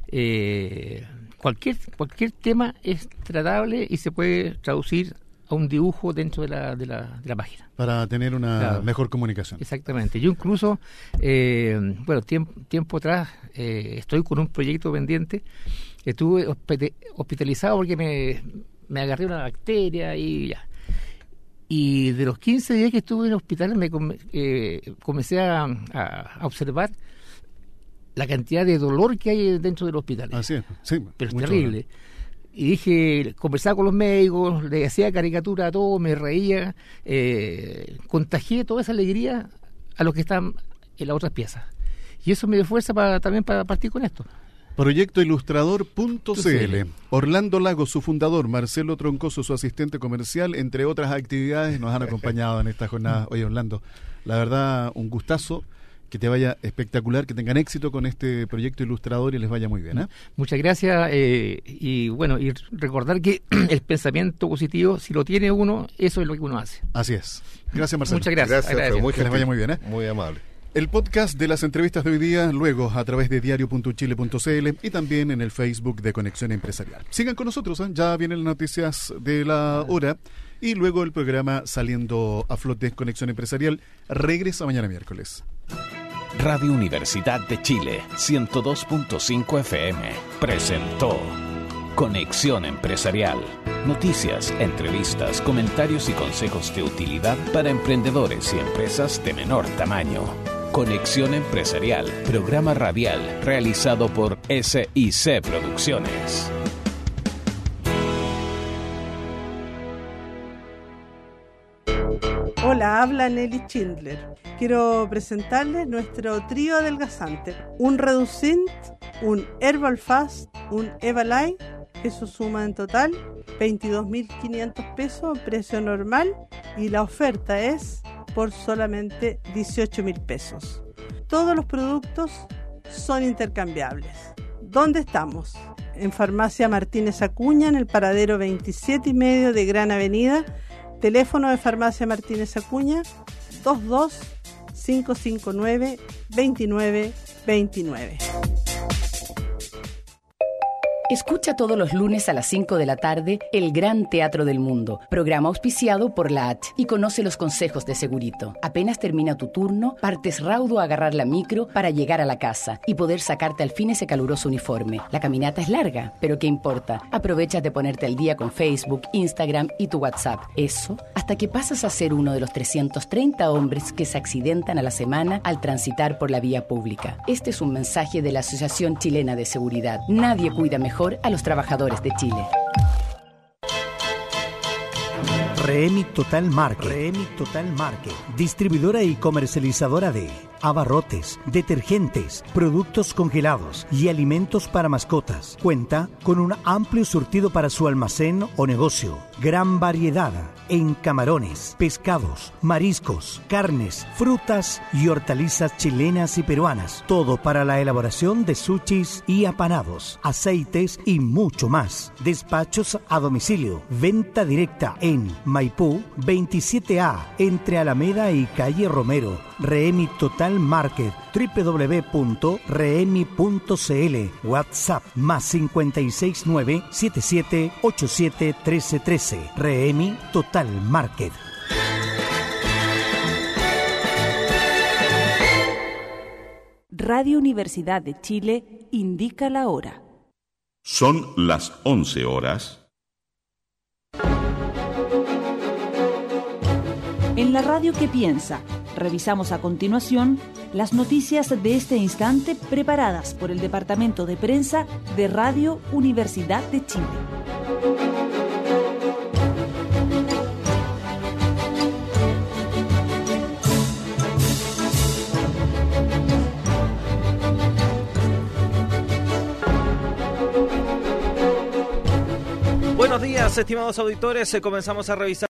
cualquier tema es tratable y se puede traducir a un dibujo dentro de la página. Para tener una mejor comunicación. Exactamente. Yo incluso, tiempo atrás, estoy con un proyecto pendiente. Estuve hospitalizado porque me agarré una bacteria y ya. Y de los 15 días que estuve en el hospital comencé a observar la cantidad de dolor que hay dentro del hospital. Así es, sí. Pero es terrible. Dolor. Y dije, conversaba con los médicos, le hacía caricatura a todo, me reía, contagié toda esa alegría a los que están en las otras piezas. Y eso me dio fuerza también para partir con esto. Proyectoilustrador.cl. Orlando Lagos, su fundador, Marcelo Troncoso, su asistente comercial, entre otras actividades, nos han acompañado en esta jornada. Oye, Orlando, la verdad, un gustazo, que te vaya espectacular, que tengan éxito con este proyecto Ilustrador y les vaya muy bien. Muchas gracias, y recordar que el pensamiento positivo, si lo tiene uno, eso es lo que uno hace. Así es. Gracias, Marcelo. Muchas gracias. Que les vaya muy bien. Muy amable. El podcast de las entrevistas de hoy día, luego a través de diario.chile.cl y también en el Facebook de Conexión Empresarial. Sigan con nosotros, ya vienen las noticias de la hora y luego el programa Saliendo a Flote Conexión Empresarial regresa mañana miércoles. Radio Universidad de Chile, 102.5 FM, presentó Conexión Empresarial. Noticias, entrevistas, comentarios y consejos de utilidad para emprendedores y empresas de menor tamaño. Conexión Empresarial, programa radial realizado por SIC Producciones. Hola, habla Nelly Schindler. Quiero presentarles nuestro trío adelgazante. Un Reducint, un Herbal Fast, un Evalite, que eso suma en total 22.500 pesos, precio normal, y la oferta es por solamente 18.000 pesos. Todos los productos son intercambiables. ¿Dónde estamos? En Farmacia Martínez Acuña, en el paradero 27,5 de Gran Avenida. Teléfono de Farmacia Martínez Acuña, 22-559-2929. Escucha todos los lunes a las 5 de la tarde El Gran Teatro del Mundo, programa auspiciado por la H, y conoce los consejos de Segurito. Apenas termina tu turno, partes raudo a agarrar la micro para llegar a la casa y poder sacarte al fin ese caluroso uniforme. La caminata es larga, pero ¿qué importa? Aprovechas de ponerte al día con Facebook, Instagram y tu WhatsApp. Eso hasta que pasas a ser uno de los 330 hombres que se accidentan a la semana al transitar por la vía pública. Este es un mensaje de la Asociación Chilena de Seguridad. Nadie cuida mejor a los trabajadores de Chile. Remi Total Market, distribuidora y comercializadora de abarrotes, detergentes, productos congelados y alimentos para mascotas. Cuenta con un amplio surtido para su almacén o negocio. Gran variedad en camarones, pescados, mariscos, carnes, frutas y hortalizas chilenas y peruanas. Todo para la elaboración de sushis y apanados, aceites y mucho más. Despachos a domicilio. Venta directa en Maipú 27A, entre Alameda y Calle Romero. Remi Total Market, www.remi.cl. WhatsApp más 569 7787 1313. Remi Total Market. Radio Universidad de Chile indica la hora. Son las 11 horas. En la radio que piensa, revisamos a continuación las noticias de este instante preparadas por el Departamento de Prensa de Radio Universidad de Chile. Buenos días, estimados auditores. Comenzamos a revisar